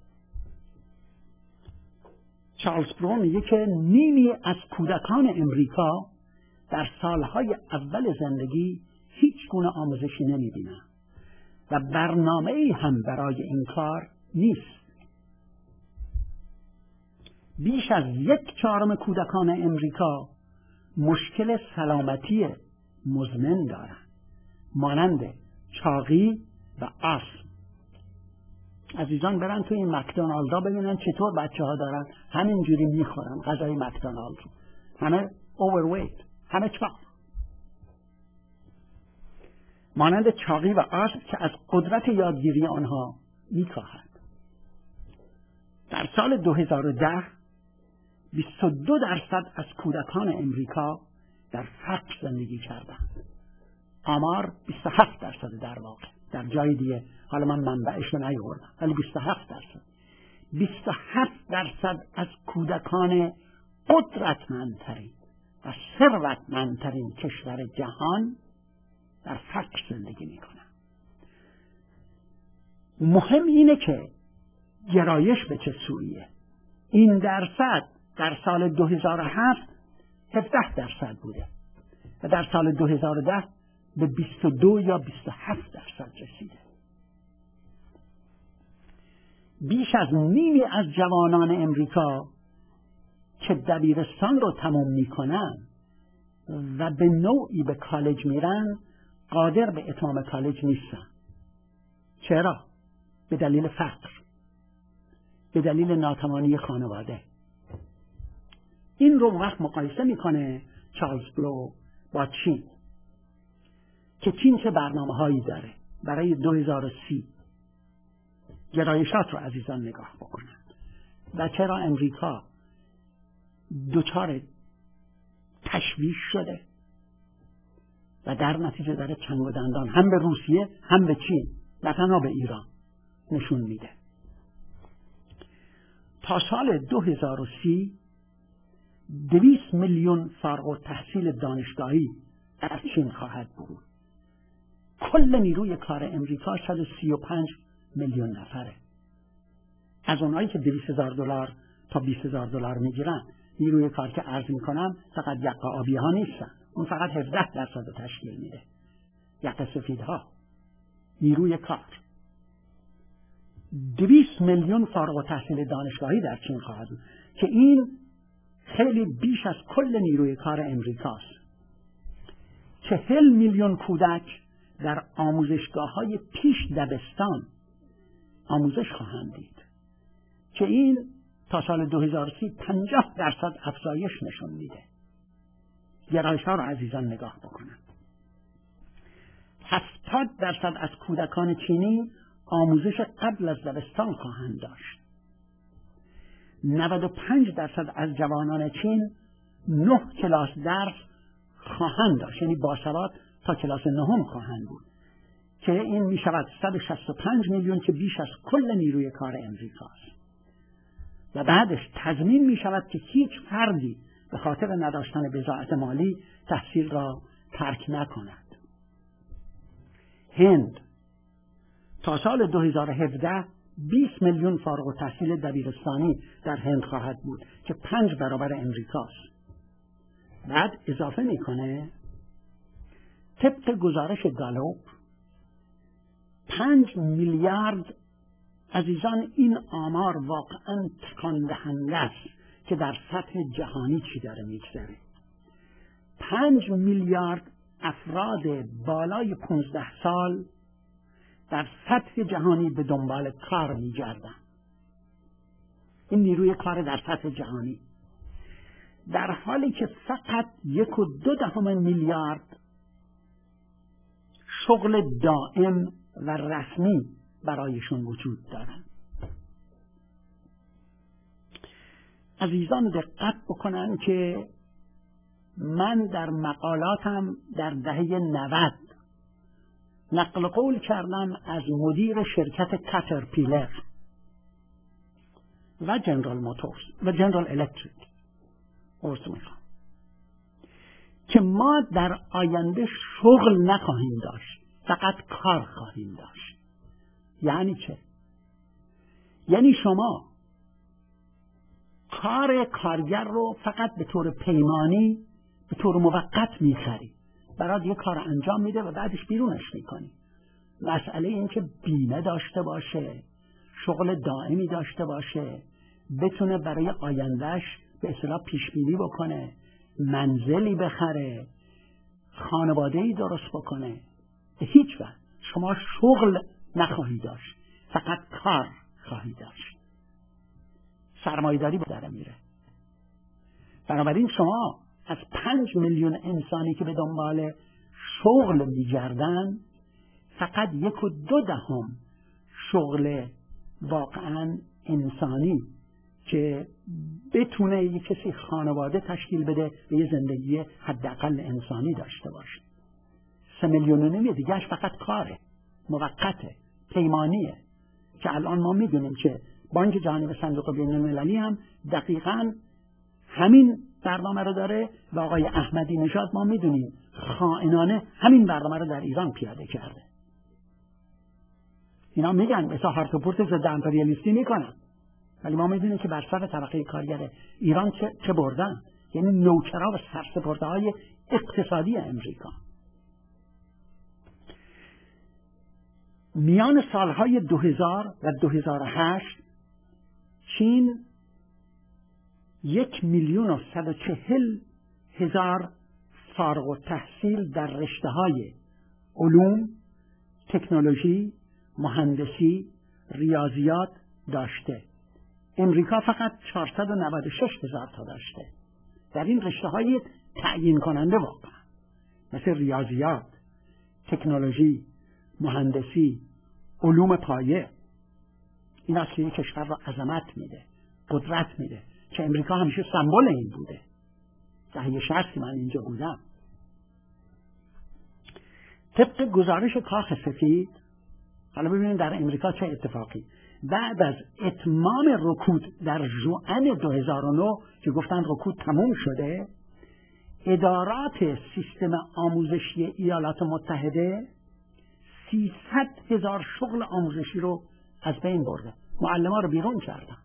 چارلز برو میگه که نیمی از کودکان امریکا در سالهای اول زندگی هیچ گونه آموزشی نمیبینن و برنامه‌ای هم برای این کار نیست. بیش از 1/4 کودکان امریکا مشکل سلامتی مزمن دارند، مانند چاقی و آسم. عزیزان برن تو این مکدونالدا ببینن چطور بچه‌ها دارن همینجوری میخورن غذای مکدونالد رو، همه اوورویت، همه چاق، مانند چاقی و آسم که از قدرت یادگیری آنها میکاهد. در سال 2010 22% از کودکان امریکا در فقر زندگی کردند. آمار 27% در واقع، در جای دیگه حالا من منبعش رو نیاوردم، ولی 27%. 27% از کودکان قدرتمندترین و ثروتمندترین کشور جهان در فقر زندگی میکنن. مهم اینه که گرایش به چه سویه. این درصد در سال 2007 17% بوده و در سال 2010 به 22 یا 27% رسیده. بیش از نیمی از جوانان امریکا که دبیرستان رو تمام میکنن و به نوعی به کالج میرن قادر به اتمام کالج نیستن. چرا؟ به دلیل فقر، به دلیل ناتوانی خانواده. این رو وقت مقایسه میکنه چارلز بلو با چین که چین چه برنامه‌هایی داره برای 2030. گرایشات رو عزیزان نگاه بکنن و چرا امریکا دچار تشویش شده و در نتیجه داره چنگ و دندان هم به روسیه هم به چین و تنها به ایران نشون میده. تا سال 2030 200 میلیون فارغ التحصیل دانشگاهی در چین خواهد بود. کل نیروی کار امریکا 135 میلیون نفره. از اونایی که $200,000 تا $20,000 میگیرن، نیروی کار که عرض میکنم فقط یقه آبی ها نیستن، اون فقط 17% تشکیل میده. یقه سفید ها. نیروی کار 200 میلیون فارغ التحصیل دانشگاهی در چین خواهد بود که این خیلی بیش از کل نیروی کار امریکاست. 40 میلیون کودک در آموزشگاه‌های پیش دبستان آموزش خواهند دید که این تا سال 2030 50% افزایش نشون میده. گرایش‌ها رو عزیزان نگاه بکنن. 70% از کودکان چینی آموزش قبل از دبستان خواهند داشت. 95% از جوانان چین 9 کلاس درس خواهند داشت، یعنی باسواد تا کلاس 9 خواهند بود که این می شود 165 میلیون که بیش از کل نیروی کار امریکاست. و بعدش تضمین می شود که هیچ فردی به خاطر نداشتن بضاعت مالی تحصیل را ترک نکند. هند تا سال 2017 20 میلیون فارغ التحصیل دبیرستانی در هند خواهد بود که 5 برابر امریکاست. بعد اضافه میکنه طبق گزارش گالوپ 5 میلیارد. عزیزان این آمار واقعا تکان دهنده است که در سطح جهانی چی داره میگذره. 5 میلیارد افراد بالای 15 سال در سطح جهانی به دنبال کار می‌گردن. این نیروی کار در سطح جهانی، در حالی که فقط 1.2 میلیارد شغل دائم و رسمی برایشون وجود دارن. عزیزان دقت بکنن که من در مقالاتم در دهه 90 نقل قول کردم از مدیر شرکت کاترپیلر و جنرال موتورز و جنرال الکتریک که ما در آینده شغل نخواهیم داشت، فقط کار خواهیم داشت. یعنی چه؟ یعنی شما کار کارگر رو فقط به طور پیمانی، به طور موقت میخری، برات یه کار انجام میده و بعدش بیرونش میکنی. مسئله این که بیمه داشته باشه، شغل دائمی داشته باشه، بتونه برای آیندهش به اصطلاح پیش بینی بکنه، منزلی بخره، خانواده‌ای درست بکنه. به هیچ وجه شما شغل نخواهی داشت، فقط کار خواهی داشت. سرمایه‌داری داره میره. بنابراین شما از 5 میلیون انسانی که به دنبال شغل میگردن، فقط 1.2 شغل واقعا انسانی که بتونه یک کسی خانواده تشکیل بده و یه زندگی حداقل انسانی داشته باشه. 3 میلیون دیگهش فقط کاره، موقته، پیمانیه که الان ما میدونیم که بانک جهانی و صندوق بین‌المللی هم دقیقاً همین برنامه رو داره و آقای احمدی نژاد ما میدونیم خائنانه همین برنامه رو در ایران پیاده کرده. اینا میگن مثلا هارتوپورت ضد امپریالیستی میکنن، ولی ما میدونیم که بر سر طبقه کارگر ایران چه بردن، یعنی نوکرا و سرسپرده‌های اقتصادی امریکا. میان سالهای 2000 و 2008 چین 1,140,000 فارغ التحصیل در رشته‌های علوم، تکنولوژی، مهندسی، ریاضیات داشته. امریکا فقط 496,000 تا داشته. در این رشته‌های تعیین کننده واقعا مثل ریاضیات، تکنولوژی، مهندسی، علوم پایه، این است که یک کشور را عظمت میده، قدرت میده، که امریکا همیشه سمبل این بوده. دهه 60 که من اینجا بودم، طبق گزارش کاخ سفید، حالا ببینید در امریکا چه اتفاقی. بعد از اتمام رکود در ژوئن 2009 که گفتن رکود تموم شده، ادارات سیستم آموزشی ایالات متحده 300,000 شغل آموزشی رو از بین برده، معلمان رو بیرون کردن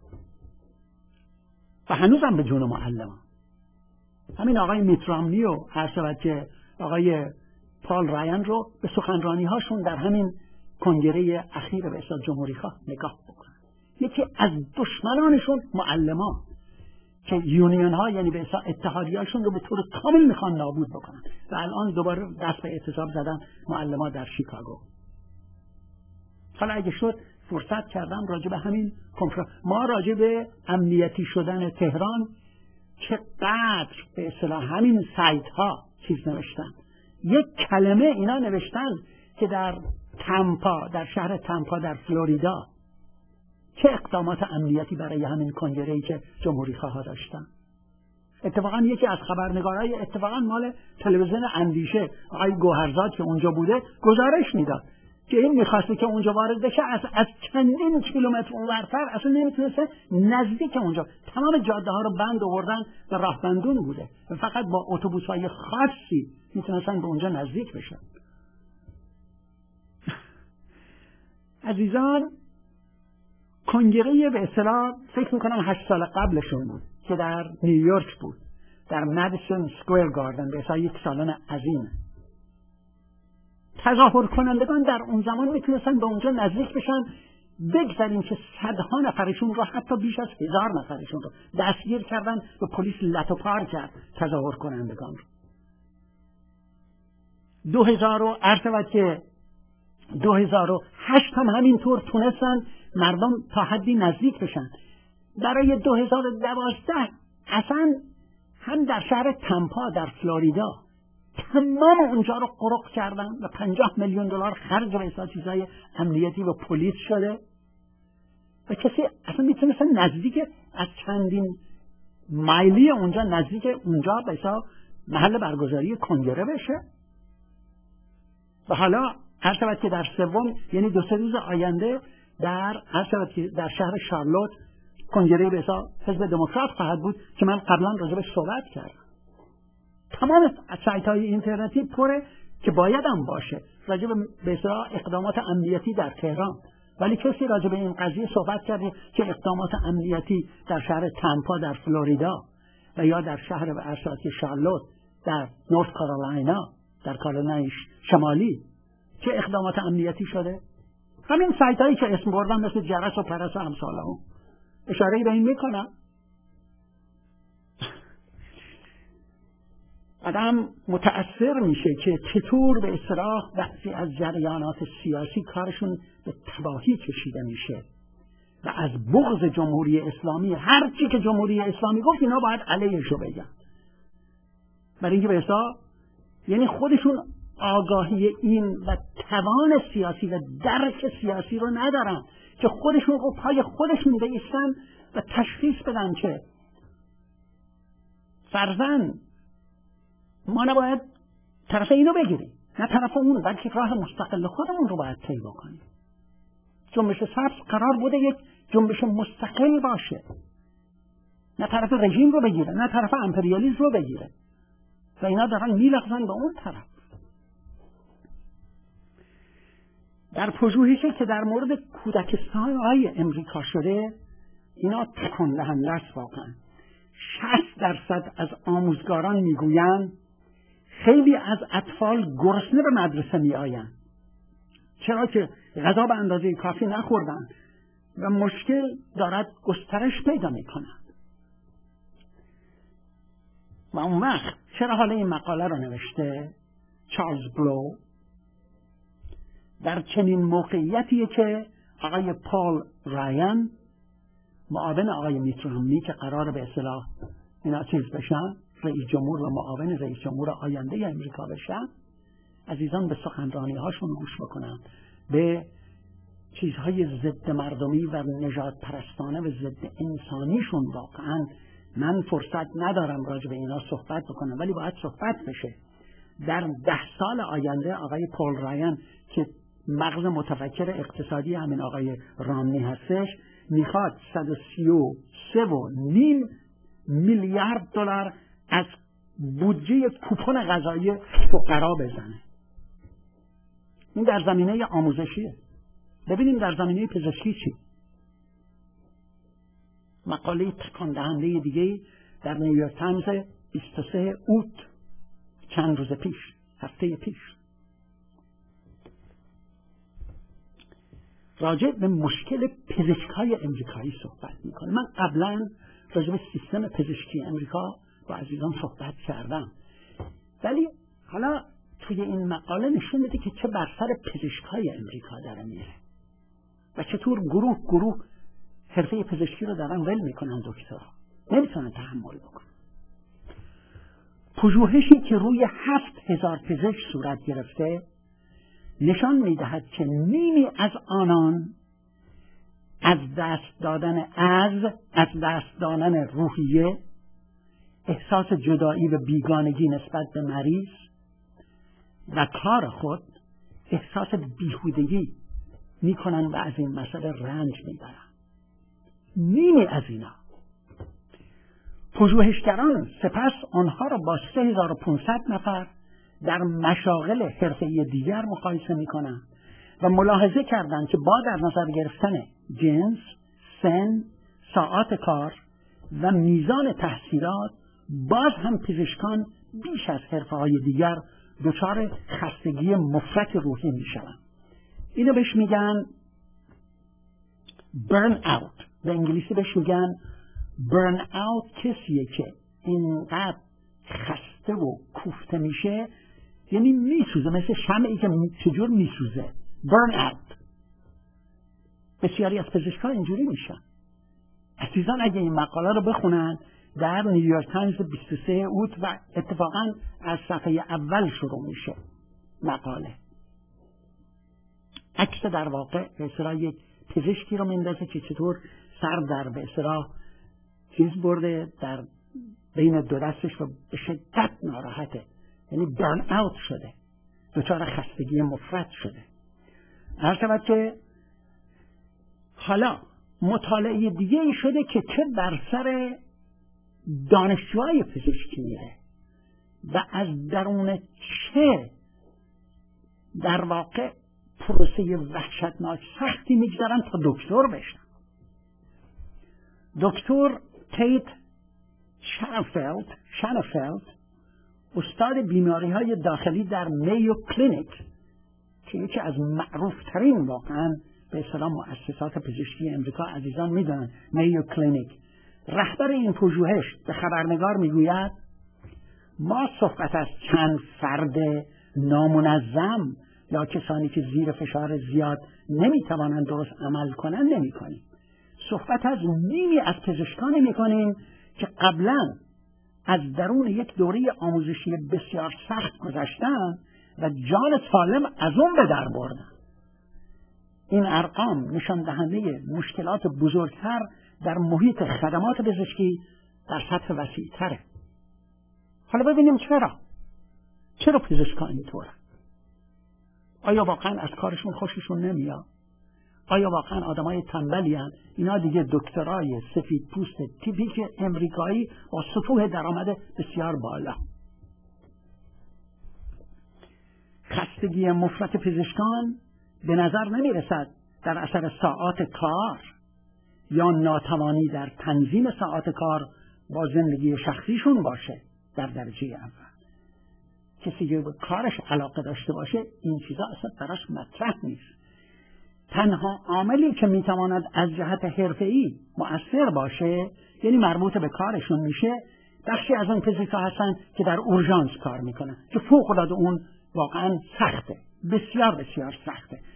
و هنوزم به جون معلمان. همین آقای میت رامنی و هر شود که آقای پال رایان رو به سخنرانی هاشون در همین کنگره اخیر به اصلاح جمهوری خواه نگاه بکنن. یکی از دشمنانشون معلمان که یونیون ها یعنی به اصلاح اتحادیه هاشون رو به طور کامل میخوان نابود بکنن و الان دوباره دست به اعتصاب زدن معلمان در شیکاگو. حالا اگه شد فرصت کردم راجع به همین ما راجع به امنیتی شدن تهران چقدر به اصطلاح همین سایت ها چیز نوشتن. یک کلمه اینا نوشتن که در تامپا، در شهر تامپا در فلوریدا چه اقدامات امنیتی برای همین کنگره‌ای که جمهوری خواه داشتن. اتفاقا یکی از خبرنگارای اتفاقا مال تلویزیون اندیشه آقای گوهرزاد که اونجا بوده گزارش میداد که این میخواسته که اونجا وارد بشه، از چندین کیلومتر اونورتر اصلا نمیتونسته نزدیک اونجا، تمام جاده ها رو بند آوردن و راهبندون بوده، فقط با اتوبوس‌های خاصی میتونستن به اونجا نزدیک بشن. عزیزان، کنگره به اصطلاح فکر میکنم 8 سال قبلشون بود که در نیویورک بود، در مادیسون سکویر گاردن، به اصطلاح یک سالن عظیم. تظاهر کنندگان در اون زمان میتونستن به اونجا نزدیک بشن، بگذاریم که صدها نفرشون رو، حتی بیش از 1000 نفرشون رو دستگیر کردن و پلیس لتو پار کرد تظاهر کنندگان رو. 2008 هم همینطور تونستن مردم تا حدی نزدیک بشن. برای 2012 اصلا هم در شهر تامپا در فلوریدا تمام اونجا رو قرق کردن و $50 میلیون خرج به حساب چیزای امنیتی و پلیس شده و کسی اصلا میتونستن نزدیک از چندین مایلی اونجا نزدیک اونجا به حساب محل برگزاری کنگره بشه. و حالا هر شود که در سوم، یعنی 2-3 روز آینده هر شود که در شهر شارلوت کنگره به حساب حزب دموکرات خواهد بود که من قبلا راجبش صحبت کردم. تمام سایت‌های اینترنتی پره که باید هم باشه راجب به اصطلاح اقدامات امنیتی در تهران، ولی کسی راجب این قضیه صحبت کرده که اقدامات امنیتی در شهر تامپا در فلوریدا و یا در شهر ارشادی شارلوت در نورث کارولاینا، در کارولینای شمالی چه اقدامات امنیتی شده؟ همین سایت‌هایی که اسم بردم مثل جرس و پرس و امثالهم اشاره به این میکنن. آدم متأثر میشه که چطور به اصطلاح بعضی از جریانات سیاسی کارشون به تباهی کشیده میشه و از بغض جمهوری اسلامی هر چی که جمهوری اسلامی گفت اینا باید علیهشو بگن، برای اینکه به اصطلاح یعنی خودشون آگاهی این و توان سیاسی و درک سیاسی رو ندارن که خودشون رو پای خودشون بایستن و تشخیص بدن که فرضاً ما نباید طرف اینو بگیریم نه طرف اون، بلکه راه مستقل خودمون رو باید طی بکنیم. جنبش سبز قرار بوده یک جنبش مستقل باشه، نه طرف رژیم رو بگیره نه طرف امپریالیسم رو بگیره و اینا دارن میلغزن به اون طرف. در پژوهشی که در مورد کودکستان های امریکا شده اینا تکان دهنده است واقعا. 60% از آموزگاران میگویند خیلی از اطفال گرسنه به مدرسه می آیند، چرا که غذا به اندازه کافی نخوردن و مشکل دارد گسترش پیدا می کند. و اون وقت چرا حالا این مقاله رو نوشته چارلز بلو در چنین موقعیتیه که آقای پال رایان معاون آقای میت رومنی که قرار به اصطلاح اینا چیز بشن، رئیس جمهور و معاون رئیس جمهور آینده امریکا بشن، عزیزان به سخنرانی هاشون گوش بکنن، به چیزهای ضد مردمی و نژاد پرستانه و ضد انسانیشون. واقعا من فرصت ندارم راجع به اینا صحبت بکنم، ولی باید صحبت بشه. در 10 سال آینده آقای پال رایان که مغز متفکر اقتصادی همین آقای رامنی هستش میخواد 133.5 میلیارد دلار از بودجه کوپن غذایی فقرا بزنه. این در زمینه آموزشیه. ببینیم در زمینه پزشکی چی. مقاله تکان دهنده دیگه در نیویورک تایمز 23 اوت چند روز پیش، هفته پیش، راجع به مشکل پزشکای امریکایی صحبت میکنه. من قبلا راجع به سیستم پزشکی امریکا با عزیزان صحبت کردم، ولی حالا توی این مقاله نشون میده که چه بر سر پزشکای امریکا داره میره و چطور گروه حرفه پزشکی رو دارن ول میکنن، دکترها نمیتونن تحمل بکنن. پژوهشی که روی 7,000 پزشک صورت گرفته نشان میدهد که نیمی از آنان از دست دادن روحیه، احساس جدایی و بیگانگی نسبت به مریض و کار خود، احساس بیهودگی میکنن و از این مسئله رنج میبرن. نیمی از اینا. پژوهشگران سپس آنها را با 3500 نفر در مشاغل حرفه‌ای دیگر مقایسه میکنند و ملاحظه کردند که با در نظر گرفتن جنس، سن، ساعات کار و میزان تحصیلات باز هم پزشکان بیش از حرفه‌های دیگر دچار خستگی مفرط روحی میشوند. اینو بهش میگن burn out. به انگلیسی بهش میگن burn out. کسیه که اینقدر خسته و کوفته میشه، یعنی میسوزه، مثل شمعی که چجور میسوزه. burn out. بسیاری از پزشکان اینجوری میشن. عزیزان اگه این مقاله رو بخونن در نیویورک تایمز 23 اوت و اتفاقا از صفحه اول شروع میشه مقاله. عکس در واقع به اصطلاح یک پزشکی رو میندازه که چطور سر در به اصطلاح چیز برده در بین دو دستش و به شدت ناراحته، یعنی برن اوت شده، دچار خستگی مفرط شده. هر شود که حالا مطالعه دیگه ای شده که چه بر سر دانشجوهای پزشکی میره و از درون چه در واقع پروسه وحشتناک سختی میگذارن تا دکتر بشن. دکتر کیت شانفلد استاد بیماری های داخلی در میو کلینیک که یکی از معروف ترین واقعا به اصطلاح مؤسسات پزشکی امریکا، عزیزان میدونن میو کلینیک، رهبر این پژوهش به خبرنگار میگوید ما صحبت از چند فرد نامنظم یا کسانی که زیر فشار زیاد نمیتوانند درست عمل کنند نمی کنیم. صحبت از نیمی از پزشکانی میکنیم که قبلا از درون یک دوره آموزشی بسیار سخت گذشتن و جان سالم از اون به در بردن. این ارقام نشان دهنده مشکلات بزرگتر در محیط خدمات پزشکی در سطح وسیع‌تره. حالا ببینیم چرا پزشکان اینطوره؟ آیا واقعا از کارشون خوششون نمیاد؟ آیا واقعا آدمای تنبلی هستند؟ اینا دیگه دکترای سفید پوست تیپیک امریکایی با سطوح درآمد بسیار بالا. خستگی مفرط پزشکان به نظر نمی رسد در اثر ساعات کار یا ناتوانی در تنظیم ساعات کار با زندگی شخصیشون باشه. در درجه اول کسی که به کارش علاقه داشته باشه این چیزا اصلا براش مطرح نیست. تنها عاملی که میتواند از جهت حرفه‌ای مؤثر باشه، یعنی مربوط به کارشون میشه، بخشی از اون پزشکا هستن که در اورژانس کار میکنن که فوق العاده اون واقعا سخته، بسیار بسیار سخته.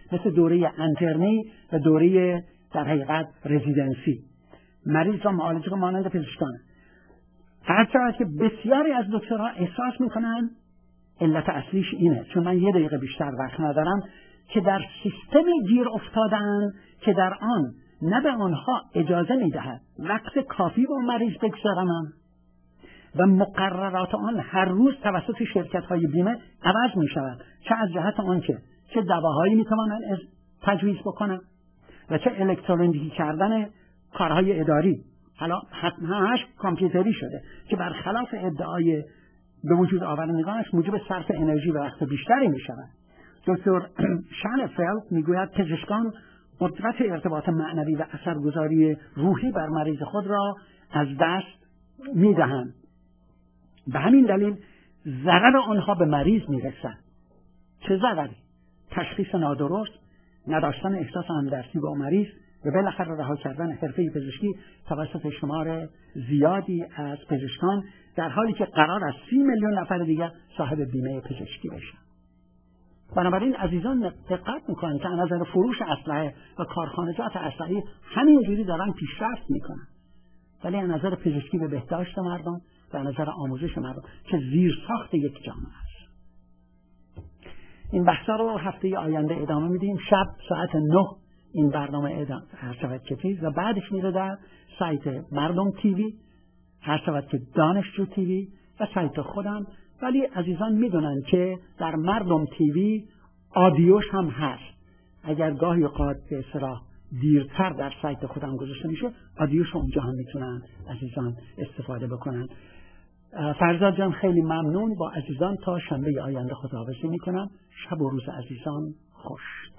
مثل دوره انترنی و دوره در حقیقت رزیدنسی. مریض را معالجه مانند پزشکانه. هر شود که بسیاری از دکترها احساس میکنن علت اصلیش اینه، چون من 1 دقیقه بیشتر وقت ندارم، که در سیستمی گیر افتادن که در آن نه به آنها اجازه میدهد وقت کافی با مریض بگذارند و مقررات آن هر روز توسط شرکت‌های بیمه عوض می‌شود، چه از جهت آنکه چه دواهایی می‌توانند تجویز بکنند و چه الکترونیکی کردن کارهای اداری. حالا همش کامپیوتری شده که برخلاف ادعای به وجود آورندگانش موجب صرف انرژی و وقت بیشتری می‌شود. دکتر شانفلد میگوید پزشکان قدرت ارتباط معنوی و اثرگذاری روحی بر مریض خود را از دست می‌دهند. به همین دلیل ضرر آنها به مریض میرسد. چه ضرری؟ تشخیص نادرست، نداشتن احساس همدردی با مریض و بالاخره رها کردن حرفه پزشکی توسط شمار زیادی از پزشکان، در حالی که قرار است 30 میلیون نفر دیگر صاحب بیمه پزشکی بشن. بنابراین عزیزان دقت میکنن که از نظر فروش اسلحه و کارخانجات اسلحه همینجوری دارن پیشرفت میکنن، ولی از نظر پزشکی به بهداشت مردم و از نظر آموزش مردم که زیر ساخت یک جامعه است. این بحثا رو هفته آینده ادامه میدیم. شب ساعت 9 این برنامه ادامه هر شود که چیز و بعدش میره در سایت مردم تیوی، هر شود که دانشجو تیوی و سایت خودم. ولی عزیزان میدونن که در مردم تیوی آدیوش هم هست. اگر گاهی اوقات به اصطلاح دیرتر در سایت خودم گذاشته میشه، آدیوش اونجا هم میتونن عزیزان استفاده بکنن. فرزاد جان خیلی ممنون. با عزیزان تا شنبه آینده خداحافظی میکنم. شب و روز عزیزان خوش.